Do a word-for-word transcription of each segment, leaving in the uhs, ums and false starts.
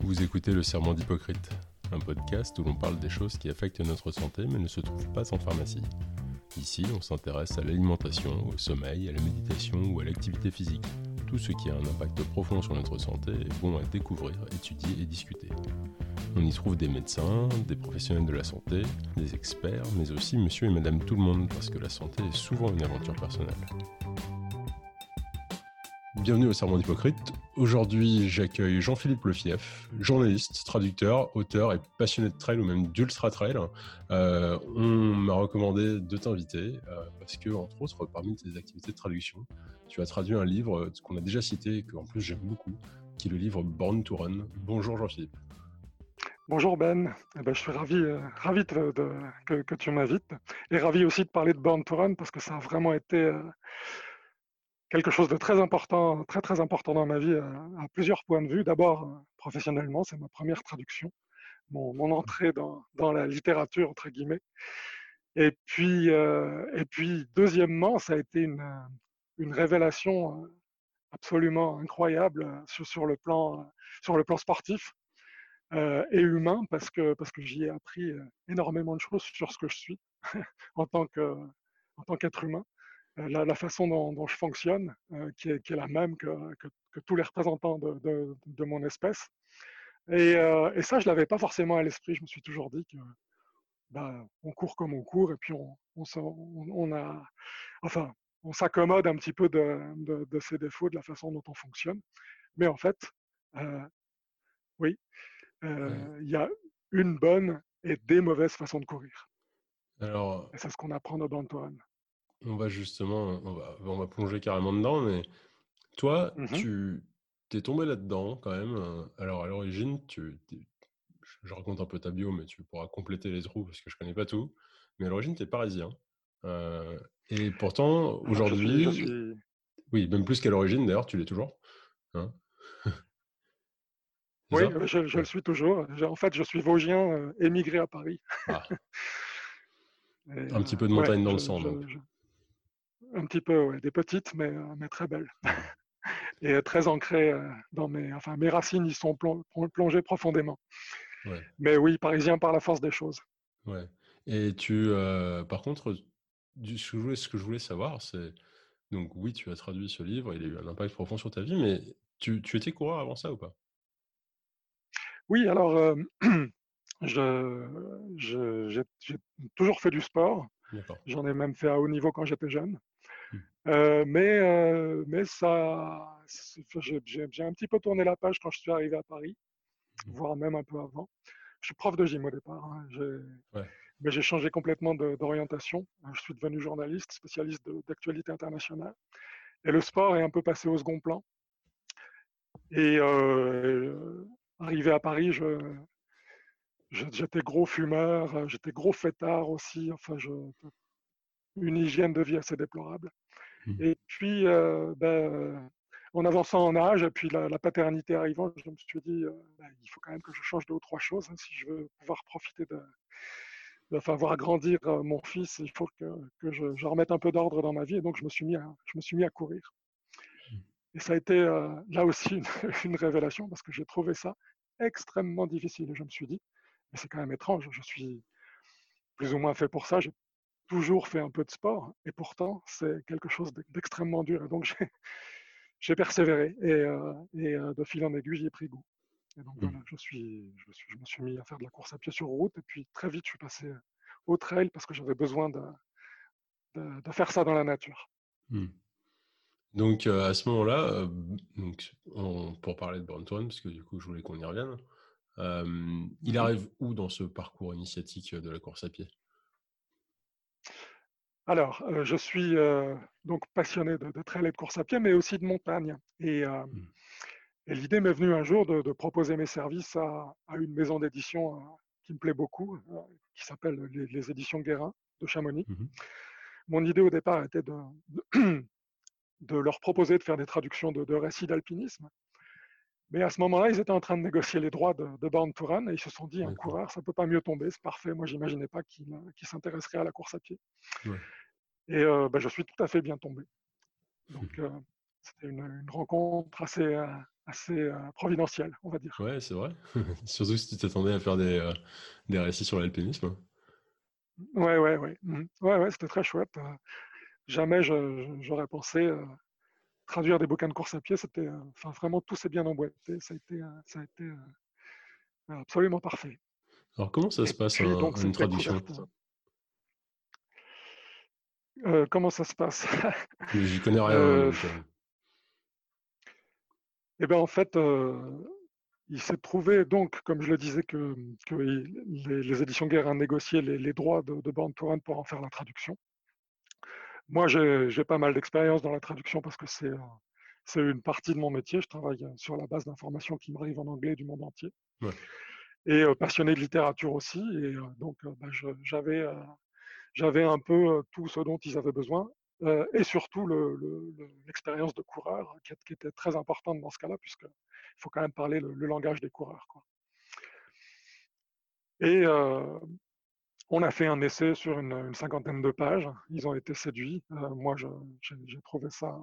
Vous écoutez Le Serment d'Hippocrate, un podcast où l'on parle des choses qui affectent notre santé mais ne se trouvent pas en pharmacie. Ici, on s'intéresse à l'alimentation, au sommeil, à la méditation ou à l'activité physique. Tout ce qui a un impact profond sur notre santé est bon à découvrir, étudier et discuter. On y trouve des médecins, des professionnels de la santé, des experts, mais aussi monsieur et madame tout le monde, parce que la santé est souvent une aventure personnelle. Bienvenue au Serment d'Hippocrate. Aujourd'hui, j'accueille Jean-Philippe Lefief, journaliste, traducteur, auteur et passionné de trail ou même d'ultra trail. Euh, on m'a recommandé de t'inviter euh, parce que, entre autres, parmi tes activités de traduction, tu as traduit un livre qu'on a déjà cité et qu'en plus j'aime beaucoup, qui est le livre Born to Run. Bonjour Jean-Philippe. Bonjour Ben, eh ben, je suis ravi, euh, ravi de, de, que, que tu m'invites et ravi aussi de parler de Born to Run parce que ça a vraiment été euh, quelque chose de très important, très très important dans ma vie euh, à plusieurs points de vue. D'abord, euh, professionnellement, c'est ma première traduction, mon, mon entrée dans, dans la littérature, entre guillemets. Et puis, euh, et puis deuxièmement, ça a été une, une révélation absolument incroyable sur, sur, le, plan, sur le plan sportif. Euh, et humain parce que, parce que j'y ai appris euh, énormément de choses sur ce que je suis en tant que, en tant qu'être humain, euh, la, la façon dont, dont je fonctionne, euh, qui, est, qui est la même que, que, que tous les représentants de, de, de mon espèce. Et, euh, et ça, je l'avais pas forcément à l'esprit. Je me suis toujours dit que bah, on court comme on court et puis on, on, on, on a, enfin, on s'accommode un petit peu de, de, de ses défauts, de la façon dont on fonctionne. Mais en fait, euh, oui, il euh, y a une bonne et des mauvaises façons de courir. Alors, et c'est ce qu'on apprend dans Born to Run. on va justement, on va, on va plonger carrément dedans, mais toi, Mm-hmm. tu t'es tombé là-dedans quand même. Alors, à l'origine, tu, je raconte un peu ta bio, mais tu pourras compléter les trous parce que je connais pas tout. Mais à l'origine, tu es parisien. Euh, et pourtant, Alors, je suis, je aujourd'hui, suis... oui, même plus qu'à l'origine, d'ailleurs, tu l'es toujours. Hein. C'est Oui, ça? je, je Ouais. le suis toujours. En fait, je suis Vosgien, euh, émigré à Paris. Ah, Et, un euh, petit peu de ouais, montagne dans le je, sang, donc. je, je, un petit peu, ouais, des petites, mais, mais très belles. Mhm. Et très ancrées euh, dans mes... Enfin, mes racines, ils sont plong, plongées profondément. Ouais, Mais oui, parisien par la force des choses. ouais. Et tu, euh, par contre, du, ce que je voulais, ce que je voulais savoir, c'est, donc oui, tu as traduit ce livre, il a eu un impact profond sur ta vie, mais tu, tu étais coureur avant ça ou pas? Oui, alors, euh, je, je, j'ai, j'ai toujours fait du sport. D'accord. J'en ai même fait à haut niveau quand j'étais jeune. Mhm. Euh, mais, euh, mais ça, j'ai, j'ai, j'ai un petit peu tourné la page quand je suis arrivé à Paris, voire même un peu avant. Je suis prof de gym au départ, hein. J'ai, Ouais. mais j'ai changé complètement de, d'orientation. Je suis devenu journaliste, spécialiste de, d'actualité internationale. Et le sport est un peu passé au second plan. Et euh, arrivé à Paris, je, je, j'étais gros fumeur, j'étais gros fêtard aussi. Enfin, je, une hygiène de vie assez déplorable. Mhm. Et puis, euh, ben, en avançant en âge, et puis la, la paternité arrivant, je me suis dit, euh, ben, il faut quand même que je change deux ou trois choses hein, si je veux pouvoir profiter de, de enfin, voir grandir euh, mon fils. Il faut que, que je, je, remette un peu d'ordre dans ma vie. Et donc, je me suis mis à, je me suis mis à courir. Et ça a été euh, là aussi une, une révélation parce que j'ai trouvé ça extrêmement difficile. Et je me suis dit, mais c'est quand même étrange. Je suis plus ou moins fait pour ça. J'ai toujours fait un peu de sport et pourtant c'est quelque chose d'extrêmement dur et donc j'ai, j'ai persévéré et, euh, et euh, de fil en aiguille j'y ai pris goût et donc voilà Mhm. je suis, je, suis, je me suis mis à faire de la course à pied sur route et puis très vite je suis passé au trail parce que j'avais besoin de, de, de faire ça dans la nature. Mhm. Donc euh, à ce moment-là, euh, donc, on- pour parler de Born to Run, parce que du coup je voulais qu'on y revienne, euh, il Mm-hmm. arrive où dans ce parcours initiatique de la course à pied? Alors euh, je suis euh, donc passionné de, de trail et de course à pied mais aussi de montagne et, euh, Mhm. et l'idée m'est venue un jour de, de proposer mes services à, à une maison d'édition euh, qui me plaît beaucoup, euh, qui s'appelle les, les éditions Guérin de Chamonix. Mhm. Mon idée au départ était de, de, de leur proposer de faire des traductions de, de récits d'alpinisme. Mais à ce moment-là, ils étaient en train de négocier les droits de, de Born to Run et ils se sont dit, un D'accord. coureur, ça peut pas mieux tomber, c'est parfait. Moi, j'imaginais pas qu'il qu'il s'intéresserait à la course à pied. Ouais. Et euh, ben, je suis tout à fait bien tombé. Donc, euh, c'était une, une rencontre assez, euh, assez euh, providentiel, on va dire. Ouais, c'est vrai. Surtout si tu t'attendais à faire des, euh, des récits sur l'alpinisme. Ouais, ouais, ouais. Mhm. Ouais, ouais, c'était très chouette. Euh, jamais je- je- j'aurais pensé euh, traduire des bouquins de course à pied. C'était, euh, enfin, vraiment, tout s'est bien emboîté. Ça a été, euh, ça a été euh, absolument parfait. Alors, comment ça Et se passe puis, un- donc, une cette traduction? découverte. Euh, comment ça se passe? J'y connais rien, hein, Euh, donc. euh, Eh bien, en fait, euh, il s'est trouvé, donc, comme je le disais, que, que les, les éditions Guérin négociaient les, les droits de, de Born to Run pour en faire la traduction. Moi, j'ai j'ai pas mal d'expérience dans la traduction parce que c'est euh, c'est une partie de mon métier. Je travaille sur la base d'informations qui m'arrivent en anglais du monde entier. ouais. Et euh, passionné de littérature aussi. Et euh, donc, euh, bah, je- j'avais euh, j'avais un peu euh, tout ce dont ils avaient besoin. Euh, et surtout le- le- le- l'expérience de coureur qui, qui était très importante dans ce cas-là, puisqu'il faut quand même parler le, le langage des coureurs, quoi. Et euh, on a fait un essai sur une, une cinquantaine de pages. Ils ont été séduits. Euh, moi, je- j'ai j'ai trouvé ça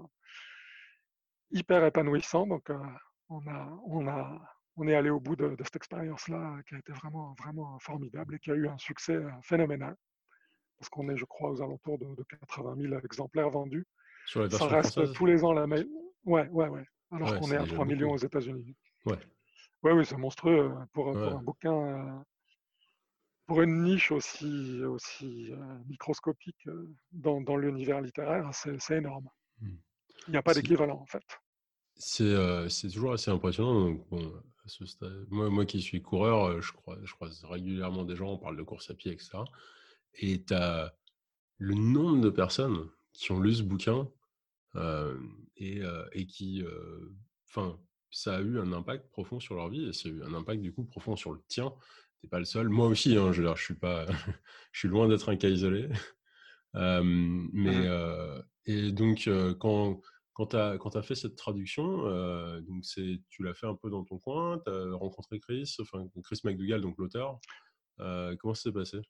hyper épanouissant. Donc, euh, on, a, on, a, on est allé au bout de, de cette expérience-là qui a été vraiment, vraiment formidable et qui a eu un succès euh, phénoménal. Parce qu'on est, je crois, aux alentours de, de quatre-vingt mille exemplaires vendus. Sur la Ça version reste française? tous les ans la même. Ouais, ouais, ouais. Alors Ouais, qu'on est c'est à déjà trois millions beaucoup. aux États-Unis. Ouais, Ouais, oui, c'est monstrueux euh, pour, pour ouais. un bouquin, euh, pour une niche aussi, aussi euh, microscopique euh, dans, dans l'univers littéraire, c'est c'est énorme. Hmm. Il n'y a pas C'est d'équivalent, en fait. c'est, euh, c'est toujours assez impressionnant. Donc, bon, à ce stade- moi, moi qui suis coureur, euh, je croise, je croise régulièrement des gens, on parle de course à pied, et cetera. Et tu as le nombre de personnes qui ont lu ce bouquin euh, et, euh, et qui, euh, enfin, ça a eu un impact profond sur leur vie et ça a eu un impact du coup profond sur le tien. T'es pas le seul. Moi aussi, hein, je veux dire, je suis pas, je suis loin d'être un cas isolé. Euh, mais Mhm. euh, et donc euh, quand quand t'as quand t'as fait cette traduction, euh, donc c'est tu l'as fait un peu dans ton coin, t'as rencontré Chris, enfin Chris McDougall, donc l'auteur. Euh, comment ça s'est passé?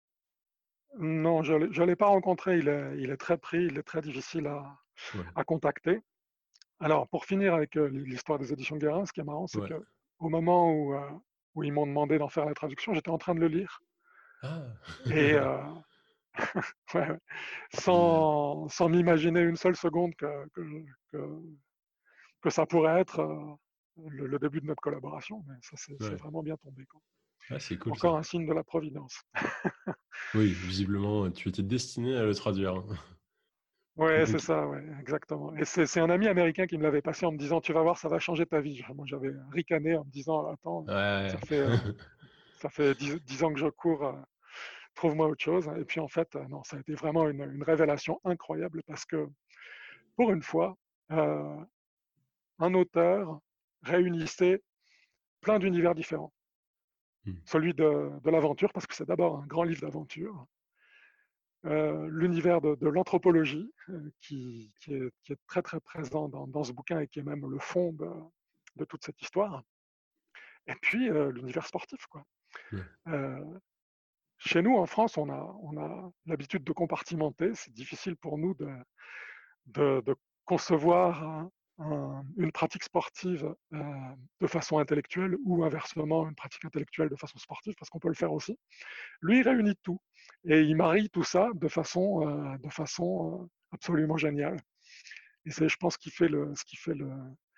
Non, je ne l'ai pas rencontré. Il est, il est très pris, il est très difficile à, Ouais, à contacter. Alors, pour finir avec euh, l'histoire des éditions Guérin, ce qui est marrant, c'est ouais. que au moment où, euh, où ils m'ont demandé d'en faire la traduction, j'étais en train de le lire. Ah. Et euh, ouais, ouais, Génial. sans, sans m'imaginer une seule seconde que, que, que, que ça pourrait être euh, le, le, début de notre collaboration. Mais ça, c'est Ouais. vraiment bien tombé, quoi. Ah, c'est cool ça. Encore un signe de la Providence. Oui, visiblement, tu étais destiné à le traduire. Ouais, c'est Donc, ça, ouais, exactement. Et c'est un ami américain qui me l'avait passé en me disant, tu vas voir, ça va changer ta vie. Moi, j'avais ricané en me disant, attends, ça ouais. fait, euh, ça fait dix, dix ans que je cours, euh, trouve-moi autre chose. Et puis, en fait, euh, non, ça a été vraiment une, une révélation incroyable parce que, pour une fois, euh, un auteur réunissait plein d'univers différents. Hmm. Celui de, de l'aventure, parce que c'est d'abord un grand livre d'aventure. Euh, l'univers de, de l'anthropologie, euh, qui, qui, est, qui, est, très très présent dans, dans, ce bouquin et qui est même le fond de, de toute cette histoire. Et puis euh, l'univers sportif, quoi. Ouais. Euh, chez nous, en France, on a, on a l'habitude de compartimenter. C'est difficile pour nous de, de, de concevoir un, un, une pratique sportive euh, de façon intellectuelle ou inversement une pratique intellectuelle de façon sportive, parce qu'on peut le faire aussi. Lui, il réunit tout et il marie tout ça de façon, euh, de façon euh, absolument géniale. Et c'est, je pense, qui fait le, ce qui fait le,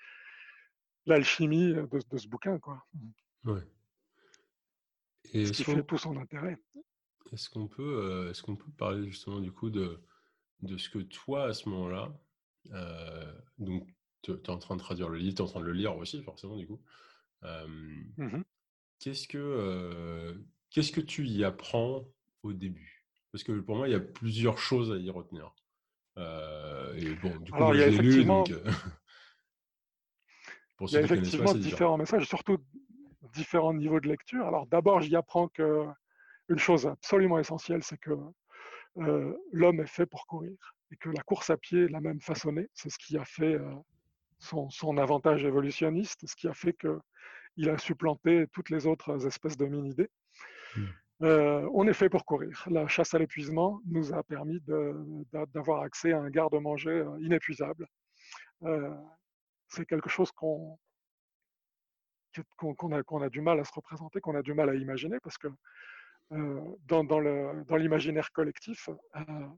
l'alchimie de, de, ce bouquin, quoi. Ouais. Et Ce qui est-ce fait qu'on tout son intérêt. est-ce qu'on peut, euh, est-ce qu'on peut parler justement du coup de, de ce que toi, à ce moment-là, euh, donc tu es en train de traduire le livre, tu es en train de le lire aussi, forcément, du coup. Euh, Mm-hmm. qu'est-ce que, euh, qu'est-ce que tu y apprends au début? Parce que pour moi, il y a plusieurs choses à y retenir. Euh, et bon, du coup, Alors, moi, il y je a l'ai lu, effectivement, donc euh, pour il y ceux a qui connaissent pas, effectivement c'est différent. différents messages, surtout différents niveaux de lecture. Alors, d'abord, j'y apprends que une chose absolument essentielle, c'est que euh, l'homme est fait pour courir et que la course à pied l'a même façonné. C'est ce qui a fait euh, son, son, avantage évolutionniste, ce qui a fait qu'il a supplanté toutes les autres espèces de hominidés. Hmm. Euh, on est fait pour courir. La chasse à l'épuisement nous a permis d'avoir accès à un garde-manger inépuisable. Euh, c'est quelque chose qu'on qu'on qu'on a, qu'on a du mal à se représenter, qu'on a du mal à imaginer, parce que euh, dans, dans, le, dans l'imaginaire collectif, euh,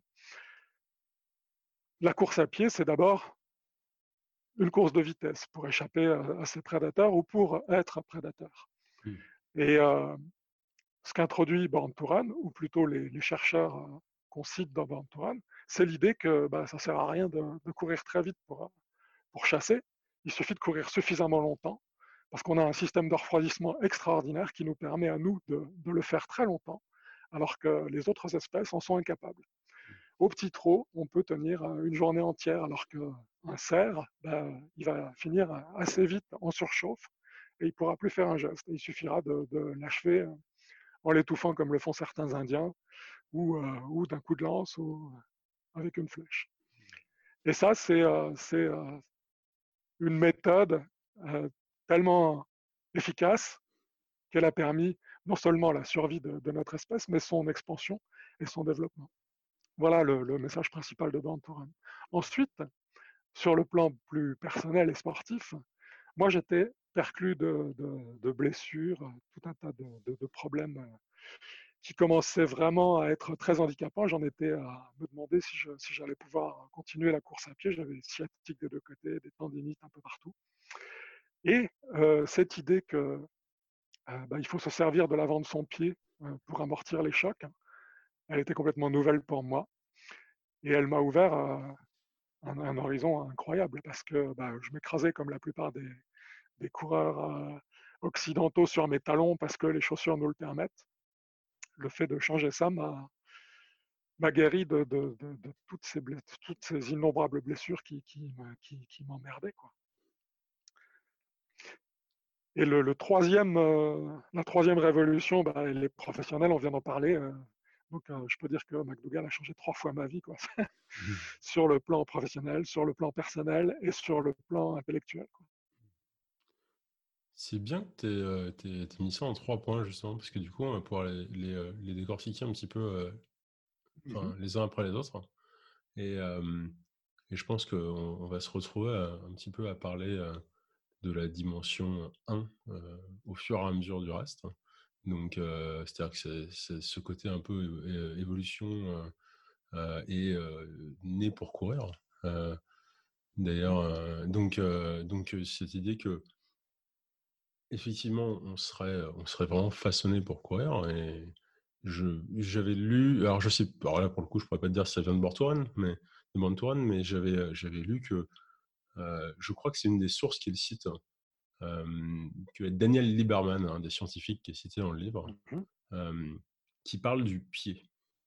la course à pied, c'est d'abord une course de vitesse pour échapper à, à ses prédateurs ou pour être prédateur. Mm. Et euh, ce qu'introduit Born to Run, ou plutôt les, les chercheurs euh, qu'on cite dans Born to Run, c'est l'idée que bah, ça ne sert à rien de, de courir très vite pour, pour chasser. Il suffit de courir suffisamment longtemps parce qu'on a un système de refroidissement extraordinaire qui nous permet à nous de, de le faire très longtemps, alors que les autres espèces en sont incapables. Au petit trot, on peut tenir une journée entière, alors qu'un cerf, ben, il va finir assez vite en surchauffe et il ne pourra plus faire un geste. Il suffira de, de l'achever en l'étouffant comme le font certains Indiens, ou, euh, ou d'un coup de lance, ou avec une flèche. Et ça, c'est euh, euh, une méthode euh, tellement efficace qu'elle a permis non seulement la survie de, de, notre espèce, mais son expansion et son développement. Voilà le, le message principal de Born to Run. Ensuite, sur le plan plus personnel et sportif, moi j'étais perclus de, de, de, blessures, tout un tas de, de, de problèmes qui commençaient vraiment à être très handicapants. J'en étais à me demander si, je, si j'allais pouvoir continuer la course à pied. J'avais des sciatiques des deux côtés, des tendinites un peu partout. Et euh, cette idée que euh, bah, il faut se servir de l'avant de son pied euh, pour amortir les chocs, elle était complètement nouvelle pour moi. Et elle m'a ouvert euh, un, un, horizon incroyable parce que bah, je m'écrasais comme la plupart des, des coureurs euh, occidentaux sur mes talons parce que les chaussures nous le permettent. Le fait de changer ça m'a, m'a guéri de, de, de, de toutes, ces bless- toutes ces innombrables blessures qui, qui, qui, qui m'emmerdaient, quoi. Et le, le troisième, euh, la troisième révolution, bah, elle est professionnelle, on vient d'en parler. Euh, donc, euh, je peux dire que McDougall a changé trois fois ma vie, quoi. Sur le plan professionnel, sur le plan personnel et sur le plan intellectuel, quoi. C'est bien que tu aies mis ça en trois points, justement, parce que du coup, on va pouvoir les, les, euh, les décortiquer un petit peu euh, Mhm. enfin, les uns après les autres. Et, euh, et je pense qu'on on va se retrouver à- un petit peu à parler euh, de la dimension un euh, au fur et à mesure du reste. Donc, euh, c'est-à-dire que c'est c'est ce côté un peu é- é- évolution euh, euh, et euh, né pour courir. Euh, D'ailleurs, euh, donc, euh, donc euh, cette idée que effectivement, on serait, on serait vraiment façonné pour courir. Et je, j'avais lu, alors je sais, alors là pour le coup, je pourrais pas te dire si ça vient de Born to Run, mais de Born to Run, mais j'avais, euh, j'avais lu que euh, je crois que c'est une des sources qu'il cite, euh, que Daniel Lieberman, un des scientifiques qui est cité dans le livre, Mhm. euh, qui parle du pied,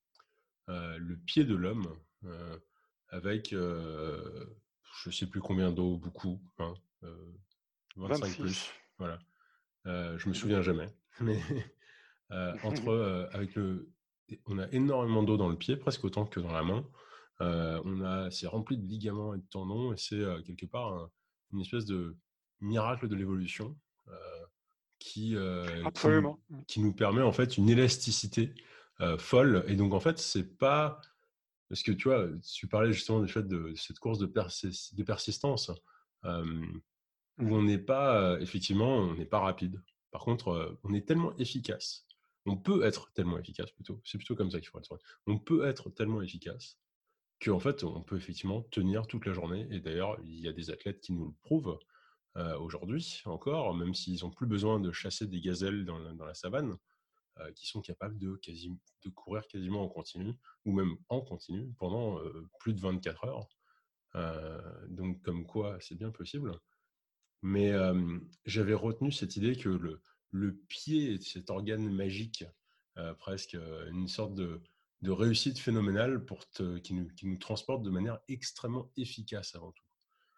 Euh, le pied de l'homme, euh, avec euh, je sais plus combien d'eau, beaucoup, hein, euh, vingt-cinq vingt-six. plus, voilà. Euh, je me Mhm. souviens jamais, mais euh, entre euh, avec le, on a énormément d'eau dans le pied, presque autant que dans la main. Euh, on a, c'est rempli de ligaments et de tendons, et c'est euh, quelque part un- une espèce de miracle de l'évolution euh, qui euh, qui nous Absolument. qui nous permet en fait une élasticité euh, folle. Et donc en fait, c'est pas parce que tu vois, tu parlais justement du fait de cette course de, persis- de persistance. Euh, où on Mhm. n'est pas, euh, effectivement, on n'est pas rapide. Par contre, euh, on est tellement efficace. On peut être tellement efficace plutôt. C'est plutôt comme ça qu'il faut être. On peut être tellement efficace qu'en fait, on peut effectivement tenir toute la journée. Et d'ailleurs, il y a des athlètes qui nous le prouvent euh, aujourd'hui encore, même s'ils n'ont plus besoin de chasser des gazelles dans la, dans la savane, euh, qui sont capables de, quasi, de courir quasiment en continu, ou même en continu, pendant euh, plus de vingt-quatre heures. Euh, donc, comme quoi, c'est bien possible. Mais euh, j'avais retenu cette idée que le, le pied est cet organe magique, euh, presque euh, une sorte de, de réussite phénoménale pour te, qui, nous, qui nous transporte de manière extrêmement efficace avant tout.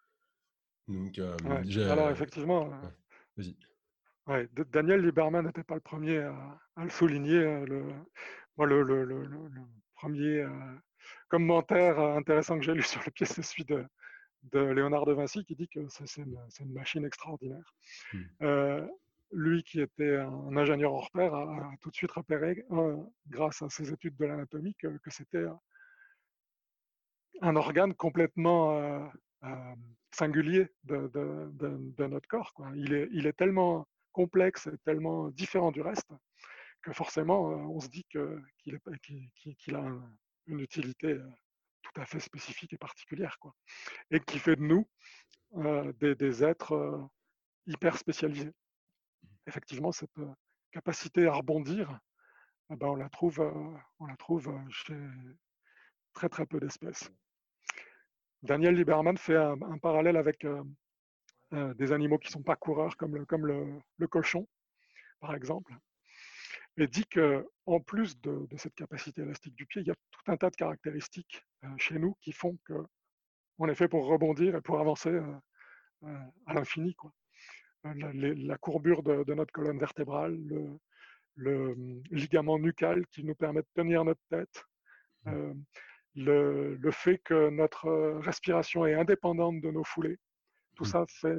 Donc, euh, Ouais. j'ai... Alors, effectivement, euh, Ouais, vas-y. ouais, D- Daniel Lieberman n'était pas le premier à, à le souligner. euh, Le, moi, le, le, le, le- le premier euh, commentaire euh, intéressant que j'ai lu sur le pied, c'est celui de, de Léonard de Vinci qui dit que c'est c'est une, c'est une machine extraordinaire. Hmm. Euh, Lui qui était un ingénieur hors pair a, a tout de suite repéré, euh, grâce à ses études de l'anatomie, que, que c'était un organe complètement euh, euh, singulier de, de, de, de notre corps, quoi. Il, est, il est tellement complexe et tellement différent du reste que forcément, euh, on se dit que, qu'il, est, qu'il, qu'il a un, une utilité euh, tout à fait spécifique et particulière, quoi. Et qui fait de nous euh, des, des êtres euh, hyper spécialisés. Effectivement, cette euh, capacité à rebondir, eh ben, on la trouve, euh, on la trouve euh, chez très très peu d'espèces. Daniel Lieberman fait un, un parallèle avec euh, euh, des animaux qui ne sont pas coureurs, comme le, comme le, le cochon, par exemple, et dit qu'en plus de, de, cette capacité élastique du pied, il y a tout un tas de caractéristiques euh, chez nous qui font qu'on est fait pour rebondir et pour avancer euh, euh, à l'infini, quoi. La, la, courbure de, de, notre colonne vertébrale, le, le, ligament nucal qui nous permet de tenir notre tête, euh, le, le, fait que notre respiration est indépendante de nos foulées, tout ça fait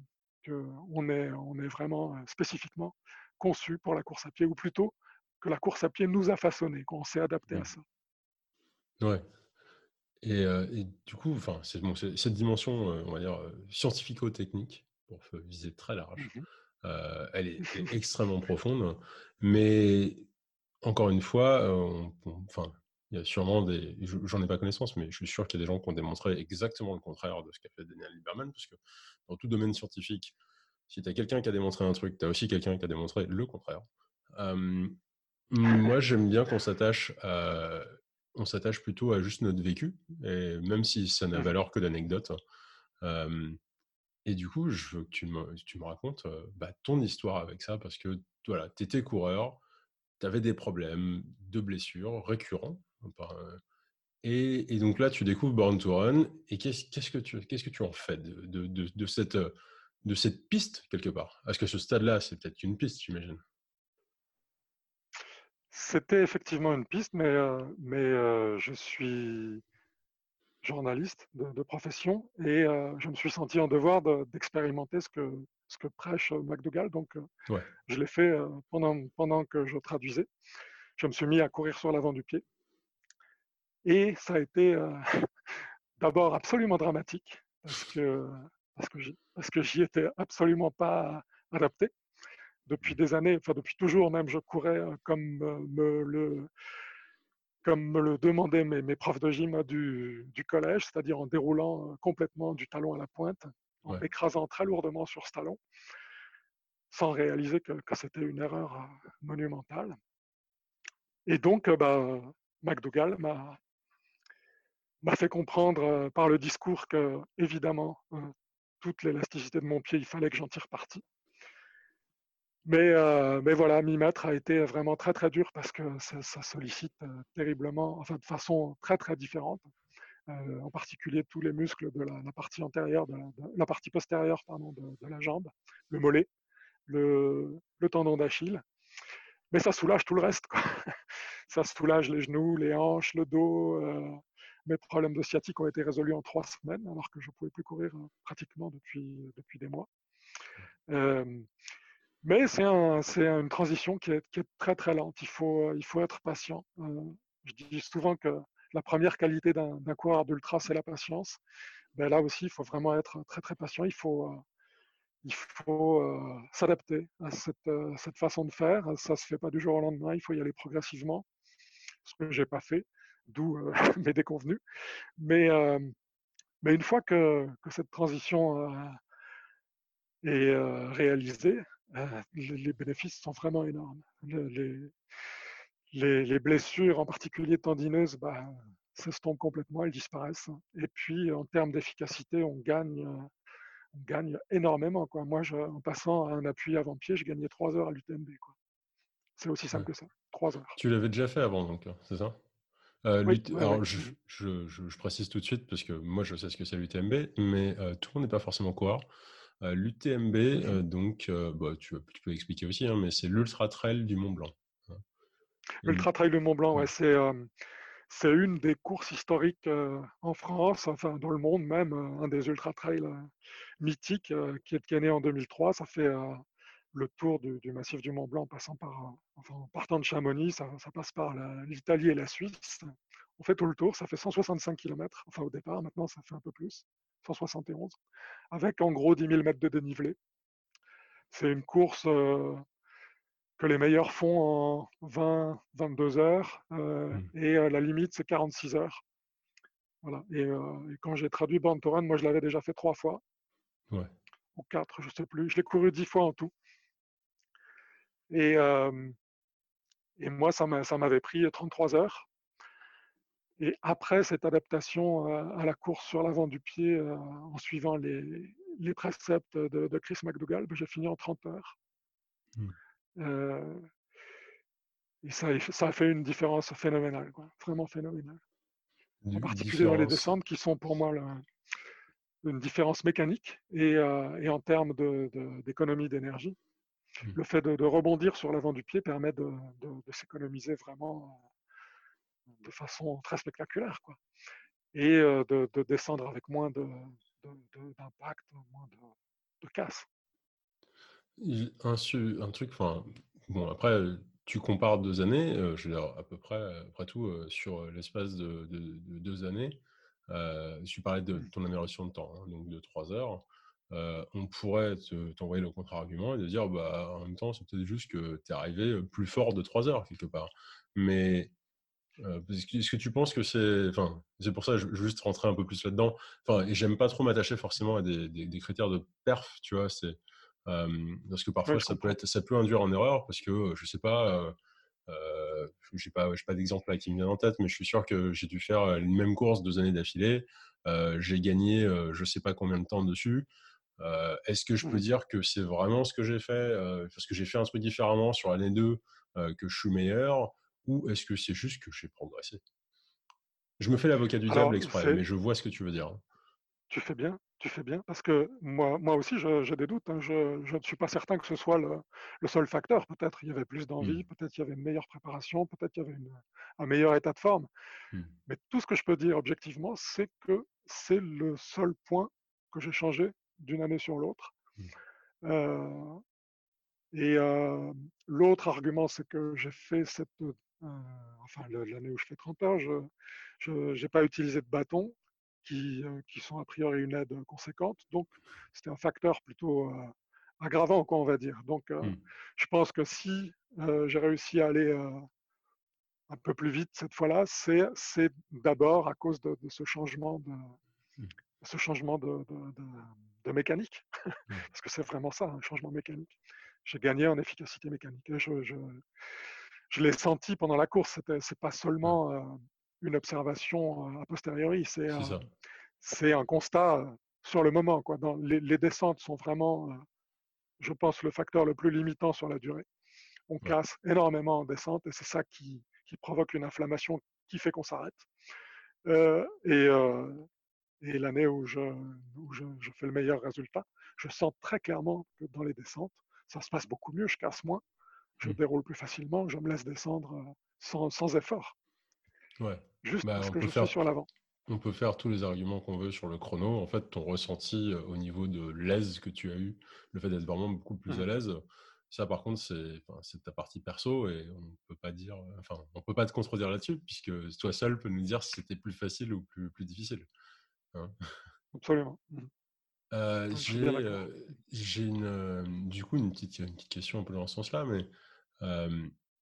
qu'on est, on est vraiment spécifiquement conçu pour la course à pied, ou plutôt que la course à pied nous a façonné, qu'on s'est adapté à ça. Ouais. Et, euh, et du coup, enfin, c'est, bon, c'est, cette dimension, euh, on va dire, euh, scientifico-technique, pour viser très large, mm-hmm. euh, elle est, est extrêmement profonde, mais encore une fois, euh, enfin, il y a sûrement des, j'en ai pas connaissance, mais je suis sûr qu'il y a des gens qui ont démontré exactement le contraire de ce qu'a fait Daniel Lieberman, parce que dans tout domaine scientifique, si tu as quelqu'un qui a démontré un truc, tu as aussi quelqu'un qui a démontré le contraire. Euh, moi, j'aime bien qu'on s'attache à on s'attache plutôt à juste notre vécu, et même si ça n'a valeur que d'anecdote. Euh, et du coup, je veux que tu me, tu me racontes euh, bah, ton histoire avec ça, parce que voilà, tu étais coureur, tu avais des problèmes de blessures récurrents. Euh, et, et donc là, tu découvres Born to Run, et qu'est-ce, qu'est-ce, que, tu, qu'est-ce que tu en fais de, de, de, de, cette, de cette piste, quelque part? Parce que ce stade-là, c'est peut-être une piste, j'imagine. C'était effectivement une piste, mais, euh, mais euh, je suis journaliste de, de profession et euh, je me suis senti en devoir de, d'expérimenter ce que, ce que prêche McDougall. Donc, euh, ouais. je l'ai fait euh, pendant, pendant que je traduisais. Je me suis mis à courir sur l'avant du pied. Et ça a été euh, d'abord absolument dramatique parce que, parce, que j'y, parce que j'y étais absolument pas adapté. Depuis des années, enfin depuis toujours même, je courais comme me le, comme me le demandaient mes, mes profs de gym du, du collège, c'est-à-dire en déroulant complètement du talon à la pointe, en ouais. m'écrasant très lourdement sur ce talon, sans réaliser que, que c'était une erreur monumentale. Et donc, bah, McDougall m'a, m'a fait comprendre par le discours que, évidemment, toute l'élasticité de mon pied, il fallait que j'en tire parti. Mais, euh, mais voilà, m'y mettre a été vraiment très très dur parce que ça, ça sollicite euh, terriblement, enfin de façon très très différente, euh, en particulier tous les muscles de la, la partie antérieure, de la, de la partie postérieure pardon, de, de, la jambe, le mollet, le, le tendon d'Achille. Mais ça soulage tout le reste, quoi. Ça soulage les genoux, les hanches, le dos. Euh, mes problèmes de sciatique ont été résolus en trois semaines, alors que je ne pouvais plus courir euh, pratiquement depuis, depuis des mois. Euh, Mais c'est, un, c'est une transition qui est, qui est, très très lente. Il faut, il faut être patient. Euh, je dis souvent que la première qualité d'un, d'un coureur d'ultra, c'est la patience. Mais là aussi, il faut vraiment être très très patient. Il faut, euh, il faut euh, s'adapter à cette, euh, cette façon de faire. Ça ne se fait pas du jour au lendemain. Il faut y aller progressivement, ce que je n'ai pas fait, d'où euh, mes déconvenus. Mais, euh, mais une fois que, que cette transition euh, est euh, réalisée, euh, les, les bénéfices sont vraiment énormes. Les, les, les blessures, en particulier tendineuses, bah, s'estompent complètement, elles disparaissent. Et puis, en termes d'efficacité, on gagne, on gagne énormément, quoi. Moi, je, en passant à un appui avant-pied, je gagnais trois heures à l'U T M B, quoi. C'est aussi simple ouais. que ça, trois heures. Tu l'avais déjà fait avant, donc, c'est ça euh, oui, ouais, Alors, ouais. je, je, je, je précise tout de suite, parce que moi, je sais ce que c'est l'U T M B, mais euh, tout le monde n'est pas forcément coureur. Euh, L'U T M B, mm-hmm. euh, donc, euh, bah, tu, tu peux expliquer aussi, hein, mais c'est l'Ultra Trail du Mont Blanc. Hein. L'Ultra Trail du Mont Blanc, ouais, ouais c'est... Euh, C'est une des courses historiques euh, en France, enfin dans le monde même, euh, un des ultra-trails euh, mythiques euh, qui, est, qui est né en deux mille trois. Ça fait euh, le tour du, du massif du Mont Blanc en, passant par, euh, enfin, en partant de Chamonix, ça, ça passe par la, l'Italie et la Suisse. On fait tout le tour, ça fait cent soixante-cinq kilomètres, enfin au départ, maintenant ça fait un peu plus, cent soixante et onze, avec en gros dix mille mètres de dénivelé. c'est une course euh, que les meilleurs font en vingt, vingt-deux heures, euh, Mm. et euh, la limite, c'est quarante-six heures. Voilà. Et, euh, et quand j'ai traduit Born to Run, moi, je l'avais déjà fait trois fois, Ouais. ou quatre, je sais plus. Je l'ai couru dix fois en tout. Et, euh, et moi, ça m'avait pris trente-trois heures. Et après cette adaptation euh, à la course sur l'avant du pied, euh, en suivant les, les préceptes de, de Chris McDougall, ben, j'ai fini en trente heures. Mm. Euh, et ça, ça a fait une différence phénoménale, quoi, vraiment phénoménale. En Du- particulier dans les différence. descentes qui sont pour moi le, une différence mécanique et, euh, et en termes de, de, d'économie d'énergie. Mm. Le fait de, de rebondir sur l'avant du pied permet de, de, de s'économiser vraiment euh, de façon très spectaculaire, quoi. Et euh, de, de, descendre avec moins de, d'impact, moins de, de casse. Il- Un, su- un truc, enfin, bon, après, euh, tu compares deux années, euh, je veux dire, à peu près, euh, après tout, euh, sur euh, l'espace de, de- de deux années, euh, tu parlais de ton amélioration de temps, hein, donc de trois heures, euh, on pourrait te- t'envoyer le contre-argument et te dire, bah, en même temps, c'est peut-être juste que tu es arrivé plus fort de trois heures, quelque part. Mais euh, est-ce que, est-ce que tu penses que c'est, enfin, c'est pour ça que je je veux juste rentrer un peu plus là-dedans. Enfin, et j'aime pas trop m'attacher forcément à des, des- des critères de perf, tu vois. C'est euh, parce que Oui, parfois je ça peut comprends. être, ça peut induire en erreur parce que euh, je sais pas, euh, euh, j'ai pas, j'ai pas d'exemple là qui me vient en tête, mais je suis sûr que j'ai dû faire euh, les mêmes courses deux années d'affilée. Euh, j'ai gagné, euh, je sais pas combien de temps dessus. Euh, est-ce que je peux Mhm. dire que c'est vraiment ce que j'ai fait, euh, parce que j'ai fait un truc différemment sur l'année deux, euh, que je suis meilleur, ou est-ce que c'est juste que j'ai progressé? Je me fais l'avocat du diable Alors, exprès, c'est, mais je vois ce que tu veux dire. tu fais bien, tu fais bien, parce que moi, moi aussi, je- j'ai des doutes, hein. Je, je ne suis pas certain que ce soit le, le seul facteur. Peut-être il y avait plus Hmm, d'envie, peut-être il y avait une meilleure préparation, peut-être il y avait une- un meilleur état de forme. hmm, Mais tout ce que je peux dire objectivement, c'est que c'est le seul point que j'ai changé d'une année sur l'autre. hmm. Euh, et euh, l'autre argument, c'est que j'ai fait cette, euh, enfin le- l'année où je fais trente heures, je n'ai pas utilisé de bâton, qui, euh, qui sont a priori une aide conséquente. Donc c'était un facteur plutôt euh, aggravant, quoi, on va dire. Donc euh, Hmm, je pense que si euh, j'ai réussi à aller euh, un peu plus vite cette fois-là, c'est c'est d'abord à cause de, de ce changement de, hmm. ce changement de, de, de, de mécanique, Ouais, parce que c'est vraiment ça, un changement mécanique. J'ai gagné en efficacité mécanique. Et je, je, je l'ai senti pendant la course. C'était, c'est pas ouais, seulement euh, une observation euh, a posteriori, c'est, c'est euh, ça. c'est un constat euh, sur le moment, quoi. Dans, les, les descentes sont vraiment, euh, je pense, le facteur le plus limitant sur la durée. On Ouais. casse énormément en descente et c'est ça qui, qui provoque une inflammation qui fait qu'on s'arrête. Euh, et, euh, et l'année où, je, où je, je, fais le meilleur résultat, je sens très clairement que dans les descentes, ça se passe beaucoup mieux, je casse moins, je Hmm. déroule plus facilement, je me laisse descendre euh, sans, sans effort, Ouais. juste Bah, parce on que peut je suis faire, sur l'avant. on peut faire tous les arguments qu'on veut sur le chrono. En fait, ton ressenti euh, au niveau de l'aise que tu as eu, le fait d'être vraiment beaucoup plus à Mhm. l'aise, ça par contre, c'est, enfin, c'est ta partie perso et on peut pas dire, enfin, on peut pas te contredire là-dessus puisque toi seul peux nous dire si c'était plus facile ou plus, plus difficile. Hein. Absolument. Mhm. Euh, Je suis j'ai bien euh, d'accord. j'ai une, euh, du coup une petite, une petite question un peu dans ce sens-là, mais euh,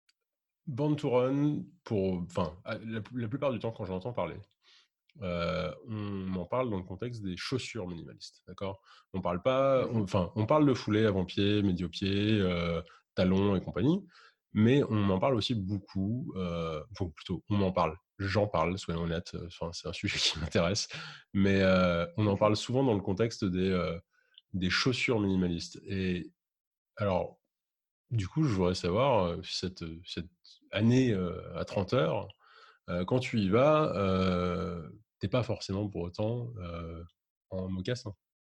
Born to Run, pour, enfin, à- la, la plupart du temps quand j'entends parler, euh, on en parle dans le contexte des chaussures minimalistes, d'accord? On parle pas, on- Mhm. enfin, on parle de foulée avant-pied, médio-pied, euh, talons et compagnie, mais on en parle aussi beaucoup, euh, enfin, plutôt, on en parle, j'en parle, soyons honnêtes, euh, enfin, c'est un sujet qui m'intéresse, mais euh, on en Mhm. parle souvent dans le contexte des, euh, des chaussures minimalistes. Et alors, du coup, je voudrais savoir, euh, cette, cette année euh, à trente heures, euh, quand tu y vas, euh, t'es pas forcément pour autant euh, en mocassin.